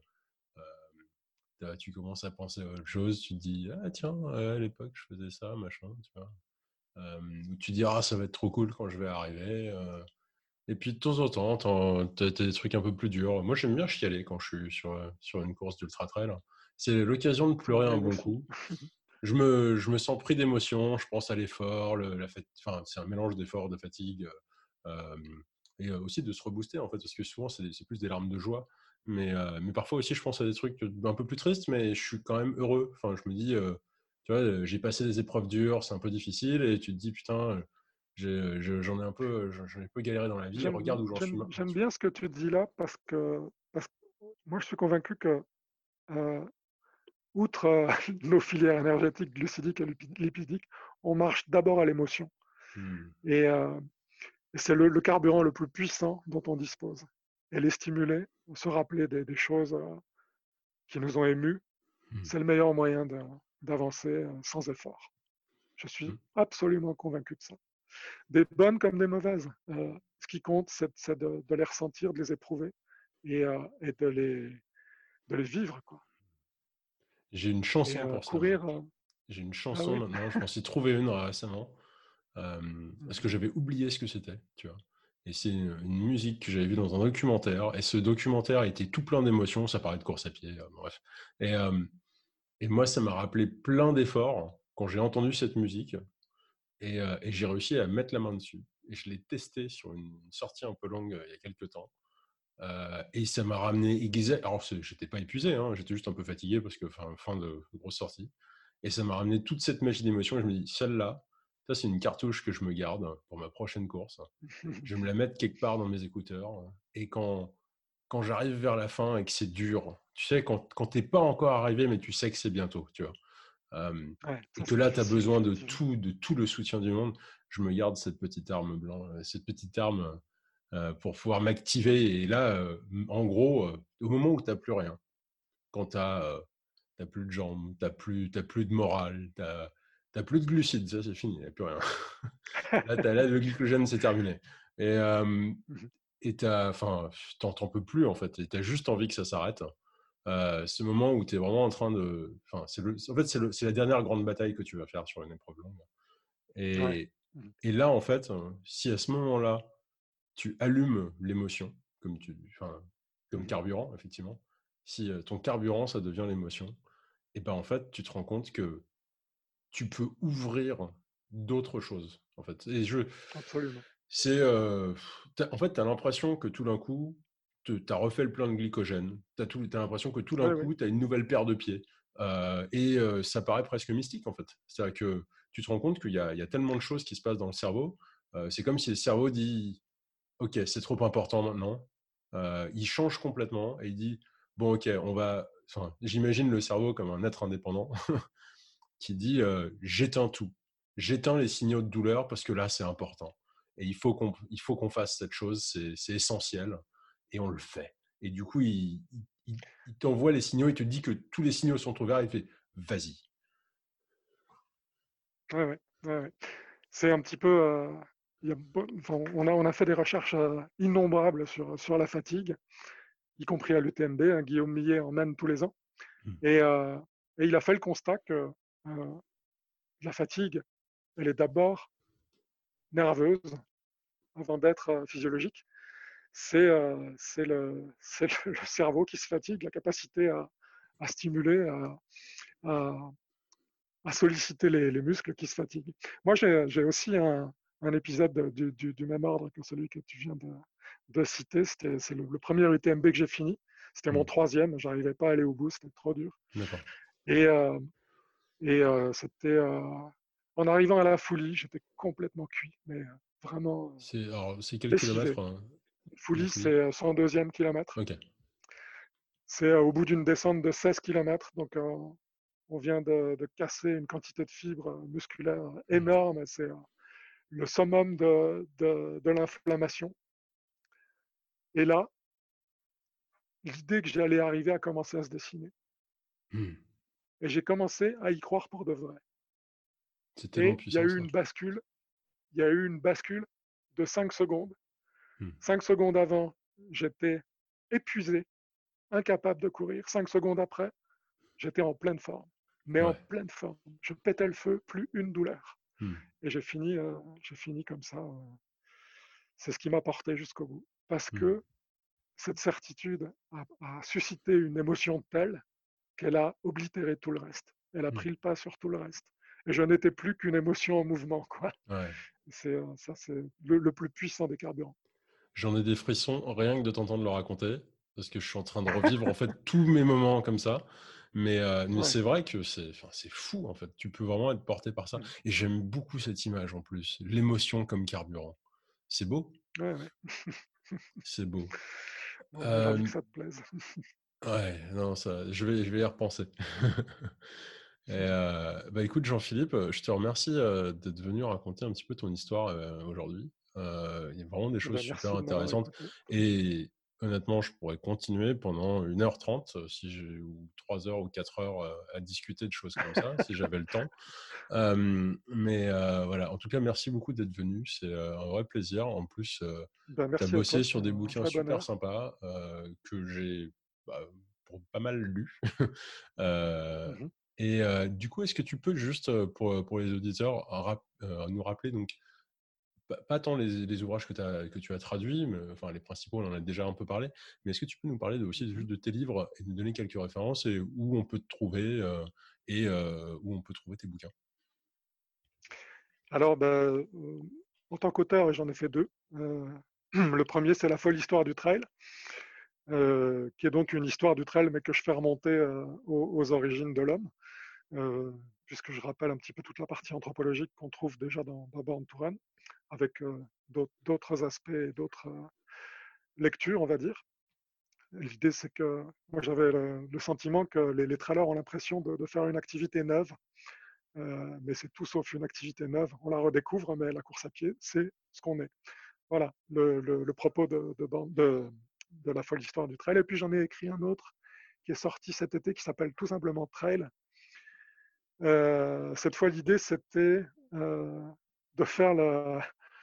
t'as- tu commences à penser à autre chose, tu te dis, ah tiens, euh, à l'époque je faisais ça, machin, tu vois. Euh, ou tu dis, ah ça va être trop cool quand je vais arriver. euh. Et puis de temps en temps, t'en- t'as t'as des trucs un peu plus durs. Moi j'aime bien chialer quand je suis sur, euh, sur une course d'ultra trail. C'est l'occasion de Ça pleurer un m'arrive bon aussi. coup. Je me, je me sens pris d'émotion, je pense à l'effort, le- la fat- enfin, c'est un mélange d'effort, de fatigue, euh, et euh, aussi de se rebooster en fait, parce que souvent c'est c'est plus des larmes de joie. Mais, euh, mais parfois aussi je pense à des trucs un peu plus tristes, mais je suis quand même heureux. Enfin, je me dis, euh, tu vois, euh, j'ai passé des épreuves dures, c'est un peu difficile, et tu te dis, putain, j'ai- je- j'en ai un peu, j'en j'en ai un peu galéré dans la vie, regarde J'aime, où j'en suis j'aime, maintenant. j'aime Tu vois. bien ce que tu dis là parce que, parce que moi je suis convaincu que euh, outre euh, nos filières énergétiques, glucidiques et lipidiques, on marche d'abord à l'émotion. Hmm. Et, euh, et c'est le, le, carburant le plus puissant dont on dispose. Et les stimuler, se rappeler des, des choses euh, qui nous ont émus, Hmm. c'est le meilleur moyen de, d'avancer euh, sans effort. Je Hmm. suis absolument convaincu de ça. Des bonnes comme des mauvaises. Euh, ce qui compte, c'est, c'est de, de, les ressentir, de les éprouver et, euh, et de, les, de les vivre. Quoi. J'ai une Et chanson euh, pour ça, moi. courir, euh, J'ai une ah chanson oui, maintenant, je m'en suis trouvé une récemment. Euh, parce que j'avais oublié ce que c'était, tu vois. Et c'est une, une musique que j'avais vue dans un documentaire. Et ce documentaire était tout plein d'émotions. Ça parlait de course à pied, euh, bref. Et, euh, et moi, ça m'a rappelé plein d'efforts quand j'ai entendu cette musique. Et, euh, et j'ai réussi à mettre la main dessus. Et je l'ai testé sur une sortie un peu longue euh, il y a quelques temps. Euh, et ça m'a ramené exact. Alors, c'est- j'étais pas épuisé, hein, j'étais juste un peu fatigué parce que fin, fin de, de grosse sortie. Et ça m'a ramené toute cette magie d'émotion. Et je me dis, celle-là, ça, c'est une cartouche que je me garde pour ma prochaine course. Je vais me la mettre quelque part dans mes écouteurs. Et quand, quand j'arrive vers la fin et que c'est dur, tu sais, quand, quand t'es pas encore arrivé, mais tu sais que c'est bientôt, tu vois. Euh, Ouais, et ça que c'est là, tu as difficile, besoin de effectivement. tout, de tout le soutien du monde, je me garde cette petite arme blanche, cette petite arme euh, pour pouvoir m'activer. Et là, euh, en gros, euh, au moment où tu n'as plus rien, quand tu n'as euh, plus de jambes, tu n'as plus, t'as plus de morale, tu n'as plus de glucides, ça c'est fini, il n'y a plus rien. Là, t'as, là, le glycogène, c'est terminé. Et euh, Mhm. et enfin, t'en t'en peux plus, en fait. Et tu as juste envie que ça s'arrête. Euh, ce moment où tu es vraiment en train de. Enfin, c'est le, en fait, c'est, le, c'est la dernière grande bataille que tu vas faire sur une épreuve longue. Ouais. Et, Mhm. et là, en fait, euh, si à ce moment-là, tu allumes l'émotion, comme, tu, enfin, comme Mhm. carburant, effectivement, si euh, ton carburant, ça devient l'émotion, et ben en fait, tu te rends compte que tu peux ouvrir d'autres choses. En fait. Et je, Absolument. c'est, euh, t'as- en fait, tu as l'impression que tout d'un coup, tu as refait le plein de glycogène. Tu as, l'impression que tout d'un Ouais, ouais. coup, tu as une nouvelle paire de pieds. Euh, et euh, ça paraît presque mystique, en fait. C'est-à-dire que tu te rends compte qu'il y a, il y a tellement de choses qui se passent dans le cerveau. Euh, c'est comme si le cerveau dit, OK, c'est trop important maintenant. Euh, il change complètement et il dit, bon, OK, on va... Enfin, j'imagine le cerveau comme un être indépendant qui dit, euh, j'éteins tout. J'éteins les signaux de douleur parce que là, c'est important. Et il faut qu'on il faut qu'on fasse cette chose, c'est, c'est essentiel. Et on le fait. Et du coup, il, il, il t'envoie les signaux, il te dit que tous les signaux sont ouverts, il fait, vas-y. Ouais, ouais. Ouais, ouais. C'est un petit peu. euh, il y a beau- enfin, on a, on a fait des recherches euh, innombrables sur, sur la fatigue, y compris à l'U T M B. Hein, Guillaume Millet en mène tous les ans. Hmm. Et, euh, et il a fait le constat que euh, la fatigue, elle est d'abord nerveuse avant d'être euh, physiologique. C'est euh, c'est le, c'est le, le cerveau qui se fatigue, la capacité à, à stimuler, à, à, à solliciter les, les, muscles qui se fatiguent. Moi, j'ai, j'ai aussi un, un épisode du, du, du, même ordre que celui que tu viens de, de citer. C'était, c'est le, le premier U T M B que j'ai fini. C'était mon Hmm. troisième. J'arrivais pas à aller au bout. C'était trop dur. D'accord. Et, euh, et euh, c'était euh, en arrivant à la Foulie, j'étais complètement cuit, mais euh, vraiment euh, C'est, alors, c'est quel lessivé. kilomètre, hein, la Foulie, folie? c'est son deuxième kilomètre. Ok. C'est euh, au bout d'une descente de seize kilomètres. Donc, euh, on vient de, de, casser une quantité de fibres musculaires Hmm. énorme. C'est euh, le summum de, de, de l'inflammation. Et là, l'idée que j'allais arriver a commencé à se dessiner. Hmm. Et j'ai commencé à y croire pour de vrai. C'est tellement Et il y a puissant, eu ça. une bascule. Il y a eu une bascule de cinq secondes. Hmm. cinq secondes avant, j'étais épuisé, incapable de courir. cinq secondes après, j'étais en pleine forme. Mais en Ouais. pleine forme. Je pétais le feu, plus une douleur. Hmm. Et j'ai fini, euh, j'ai fini comme ça. euh, C'est ce qui m'a porté jusqu'au bout. Parce Hmm. que cette certitude a, a suscité une émotion telle qu'elle a oblitéré tout le reste. Elle a Hmm. pris le pas sur tout le reste. Et je n'étais plus qu'une émotion en mouvement, quoi. Ouais. C'est, euh, ça, c'est le, le plus puissant des carburants. J'en ai des frissons rien que de t'entendre le raconter, parce que je suis en train de revivre en fait tous mes moments comme ça. Mais, euh, mais Ouais. c'est vrai que c'est, enfin, c'est fou en fait. Tu peux vraiment être porté par ça. Mhm. Et j'aime beaucoup cette image en plus, l'émotion comme carburant. C'est beau, Ouais, ouais. c'est beau. Bon, on est ravi Euh, que ça te plaise. ouais, non, ça, je vais, je vais y repenser. Et euh, bah écoute Jean-Philippe, je te remercie euh, d'être venu raconter un petit peu ton histoire euh, aujourd'hui. Euh, Il y a vraiment des choses Ben, super merci de m'avoir intéressantes écouté. et honnêtement, je pourrais continuer pendant une heure trente euh, si j'ai ou trois heures ou quatre heures euh, à discuter de choses comme ça, si j'avais le temps. Euh, mais euh, voilà, en tout cas, merci beaucoup d'être venu. C'est euh, un vrai plaisir. En plus, euh, Ben, tu as merci à toi, bossé c'était sur des un bouquins vrai super bonheur. sympas euh, que j'ai bah, pour pas mal lus. Euh, Mhm. et euh, du coup, est-ce que tu peux juste, euh, pour, pour les auditeurs, rap- euh, nous rappeler donc pas, pas tant les, les ouvrages que, t'as, que tu as traduits, mais, enfin les principaux, on en a déjà un peu parlé, mais est-ce que tu peux nous parler de, aussi juste de tes livres et nous donner quelques références et où on peut te trouver euh, et euh, où on peut trouver tes bouquins? Alors, ben, euh, en tant qu'auteur, j'en ai fait deux. Euh, le premier, c'est La folle histoire du trail, euh, qui est donc une histoire du trail, mais que je fais remonter euh, aux, aux origines de l'homme, euh, puisque je rappelle un petit peu toute la partie anthropologique qu'on trouve déjà dans, dans Born to Run, avec euh, d'autres aspects et d'autres euh, lectures, on va dire. L'idée, c'est que moi, j'avais le, le, sentiment que les, les trailers ont l'impression de, de, faire une activité neuve, euh, mais c'est tout sauf une activité neuve. On la redécouvre, mais la course à pied, c'est ce qu'on est. Voilà le, le, le propos de, de, de, de La folle histoire du trail. Et puis, j'en ai écrit un autre qui est sorti cet été qui s'appelle tout simplement Trail. Euh, cette fois, l'idée, c'était euh, de faire le,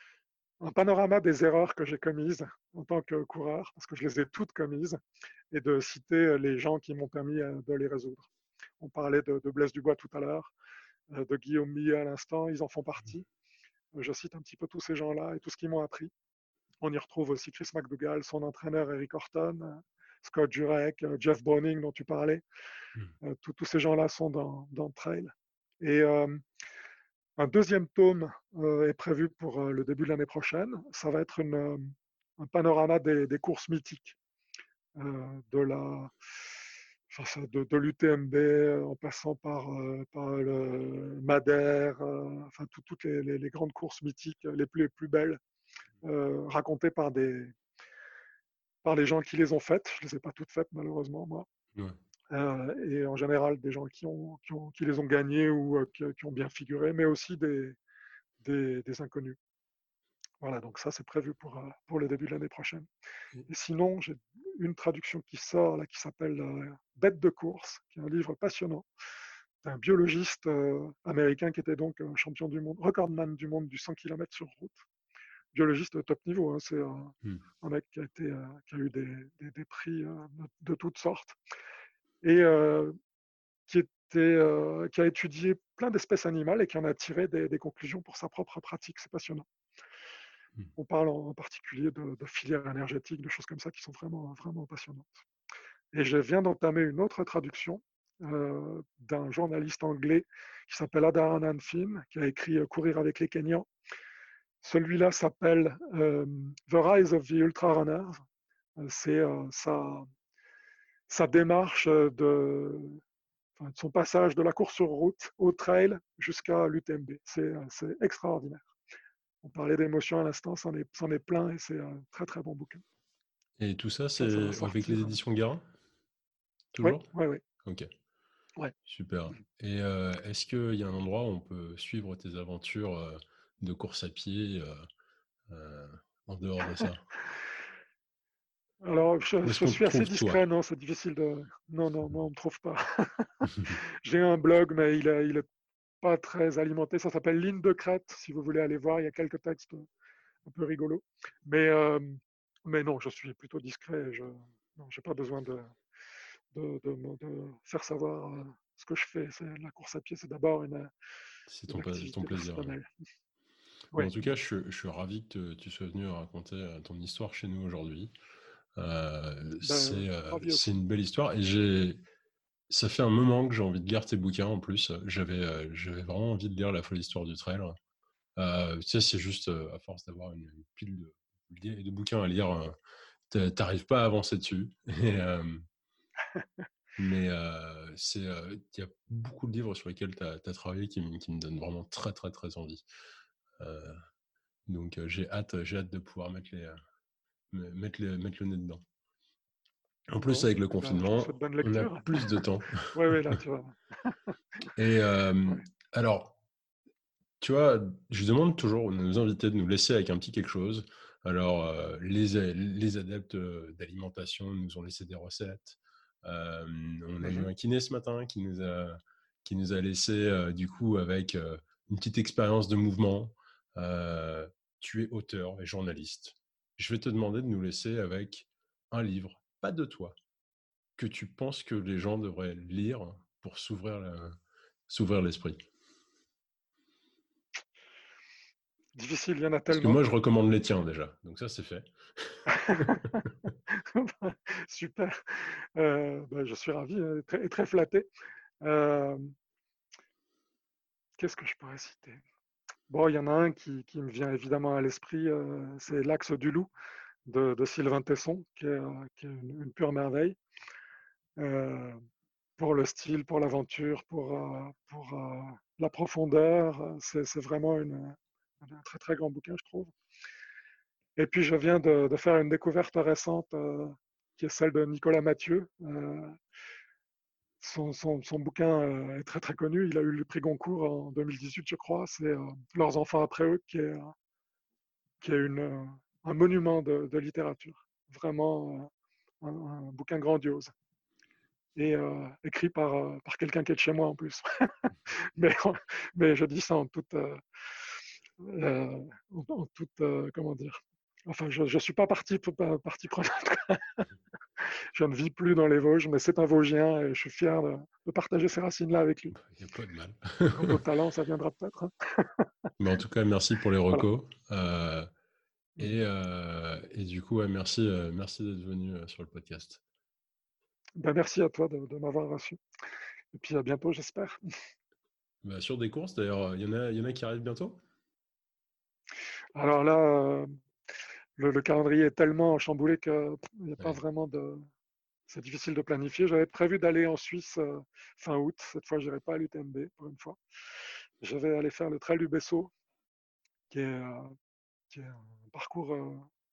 un panorama des erreurs que j'ai commises en tant que coureur, parce que je les ai toutes commises, et de citer les gens qui m'ont permis de les résoudre. On parlait de, de Blaise Dubois tout à l'heure, de Guillaume Millet à l'instant, ils en font partie. Je cite un petit peu tous ces gens-là et tout ce qu'ils m'ont appris. On y retrouve aussi Chris McDougall, son entraîneur Eric Horton, Scott Jurek, Jeff Browning dont tu parlais. Mm. Tous, tous ces gens-là sont dans, dans Trail. Et euh, un deuxième tome euh, est prévu pour euh, le début de l'année prochaine. Ça va être une, euh, un panorama des, des courses mythiques, euh, de la enfin, de, de l'U T M B euh, en passant par, euh, par le Madère, euh, enfin tout, toutes les, les, les, grandes courses mythiques, les plus, les plus belles, euh, racontées par des par les gens qui les ont faites. Je ne les ai pas toutes faites malheureusement moi. Ouais. Euh, et en général des gens qui, ont, qui, ont, qui les ont gagnés ou euh, qui, qui, ont bien figuré, mais aussi des, des, des inconnus. Voilà, donc ça c'est prévu pour, euh, pour le début de l'année prochaine. Et sinon, j'ai une traduction qui sort là, qui s'appelle euh, Bête de course, qui est un livre passionnant d'un biologiste euh, américain qui était donc un champion du monde, recordman du monde du cent kilomètres sur route. Biologiste top niveau, hein, c'est un, hmm. un mec qui a, été, euh, qui a eu des, des, des prix euh, de toutes sortes et euh, qui, était, euh, qui a étudié plein d'espèces animales et qui en a tiré des, des conclusions pour sa propre pratique. C'est passionnant. Hmm. On parle en particulier de, de filières énergétiques, de choses comme ça qui sont vraiment, vraiment passionnantes. Et je viens d'entamer une autre traduction euh, d'un journaliste anglais qui s'appelle Adharan Finn, qui a écrit euh, Courir avec les Kenyans. Celui-là s'appelle euh, The Rise of the Ultra Runners. Euh, c'est euh, sa, sa démarche de, enfin, son passage de la course sur route au trail jusqu'à l'U T M B. C'est, c'est extraordinaire. On parlait d'émotion à l'instant, c'en est, c'en est plein et c'est un très très bon bouquin. Et tout ça, c'est ça, ça avec les éditions Guérin? Toujours? Oui, oui, oui. Ok. Ouais. Super. Et euh, est-ce qu'il y a un endroit où on peut suivre tes aventures euh, de course à pied euh, euh, en dehors de ça? Alors, je, je suis assez discret, non, c'est difficile de... Non, non, moi, on ne me trouve pas. J'ai un blog, mais il est, il est pas très alimenté. Ça s'appelle Ligne de crête, si vous voulez aller voir. Il y a quelques textes un peu rigolos. Mais, euh, mais non, je suis plutôt discret. Je n'ai pas besoin de, de, de, de, faire savoir euh, ce que je fais. C'est, la course à pied, c'est d'abord une, c'est ton, une ton plaisir. Ouais. En tout cas, je, je suis ravi que tu sois venu raconter ton histoire chez nous aujourd'hui. Euh, ben, c'est euh, une belle histoire et j'ai ça fait un moment que j'ai envie de lire tes bouquins en plus. J'avais euh, j'avais vraiment envie de lire La folle histoire du trail. Euh, tu sais, c'est juste euh, à force d'avoir une, une pile de, de bouquins à lire, euh, t'arrives pas à avancer dessus. Et, euh, mais euh, c'est il euh, y a beaucoup de livres sur lesquels tu as travaillé qui, qui me donnent vraiment très très très envie. Euh, donc euh, j'ai hâte j'ai hâte de pouvoir mettre les mettre, les, mettre le nez dedans. En plus, bon, avec le confinement, ben, on a plus de temps. Oui, oui, là, tu vois. Et euh, ouais. Alors, tu vois, je demande toujours aux nos invités de nous laisser avec un petit quelque chose. Alors, euh, les, les adeptes d'alimentation nous ont laissé des recettes. Euh, on a mm-hmm. eu un kiné ce matin qui nous a, qui nous a laissé, euh, du coup, avec euh, une petite expérience de mouvement. Euh, tu es auteur et journaliste. Je vais te demander de nous laisser avec un livre, pas de toi, que tu penses que les gens devraient lire pour s'ouvrir la, s'ouvrir l'esprit. difficile, il y en a Parce que tellement. moi, je recommande les tiens déjà. Donc ça, c'est fait. Super. Euh, ben, je suis ravi et très, et très flatté. Euh, qu'est-ce que je pourrais citer? Bon, il y en a un qui, qui me vient évidemment à l'esprit, euh, c'est L'Axe du Loup de, de Sylvain Tesson, qui est, euh, qui est une, une pure merveille. Euh, pour le style, pour l'aventure, pour, euh, pour euh, la profondeur, c'est, c'est vraiment une, un très très grand bouquin, je trouve. Et puis je viens de, de faire une découverte récente euh, qui est celle de Nicolas Mathieu. Euh, son, son, son, bouquin euh, est très très connu. Il a eu le prix Goncourt en deux mille dix-huit, je crois. C'est euh, Leurs enfants après eux, qui est, qui est une, un monument de, de littérature. Vraiment euh, un, un, bouquin grandiose. Et euh, écrit par, euh, par quelqu'un qui est de chez moi en plus. mais, mais je dis ça en toute, euh, euh, en, en toute euh, comment dire. Enfin, je ne suis pas partie, partie prenante. Je ne vis plus dans les Vosges, mais c'est un Vosgien et je suis fier de, de partager ces racines-là avec lui. Il n'y a pas de mal. Quant au talent, ça viendra peut-être. Hein. Mais en tout cas, merci pour les recos. Voilà. Euh, et, euh, et du coup, ouais, merci, euh, merci d'être venu euh, sur le podcast. Ben, merci à toi de, de m'avoir reçu. Et puis à bientôt, j'espère. Bah, sur des courses, d'ailleurs, il y en a, il y en a qui arrivent bientôt? Alors là, euh, le, le calendrier est tellement chamboulé qu'il n'y a pas Ouais. vraiment de... C'est difficile de planifier. J'avais prévu d'aller en Suisse euh, fin août. Cette fois, je n'irai pas à l'U T M B pour une fois. Je vais aller faire le Trail du Bessot, qui est, euh, qui est un parcours euh,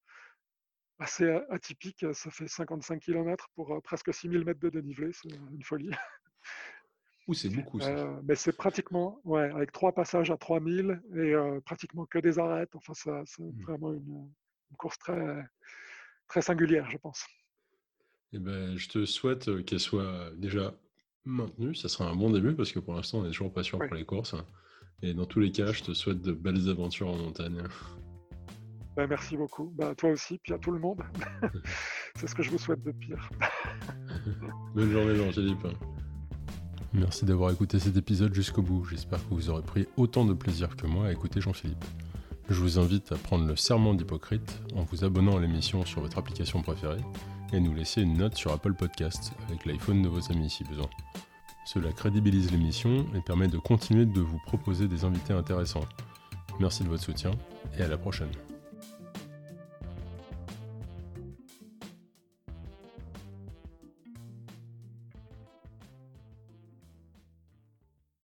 assez atypique. Ça fait cinquante-cinq kilomètres pour euh, presque six mille mètres de dénivelé. C'est une folie. Ouh, c'est beaucoup ça. Euh, mais c'est pratiquement, ouais, avec trois passages à trois mille et euh, pratiquement que des arêtes. Enfin, ça, c'est mmh. vraiment une, une course très, très singulière, je pense. Eh ben, je te souhaite qu'elle soit déjà maintenue. Ça sera un bon début parce que pour l'instant, on n'est toujours pas sûr oui. pour les courses. Et dans tous les cas, je te souhaite de belles aventures en montagne. Ben, merci beaucoup. Ben, à toi aussi, puis à tout le monde. C'est ce que je vous souhaite de pire. Bonne journée, Jean-Philippe. Merci d'avoir écouté cet épisode jusqu'au bout. J'espère que vous aurez pris autant de plaisir que moi à écouter Jean-Philippe. Je vous invite à prendre le serment d'Hippocrate en vous abonnant à l'émission sur votre application préférée et nous laisser une note sur Apple Podcasts avec l'iPhone de vos amis si besoin. Cela crédibilise l'émission et permet de continuer de vous proposer des invités intéressants. Merci de votre soutien et à la prochaine.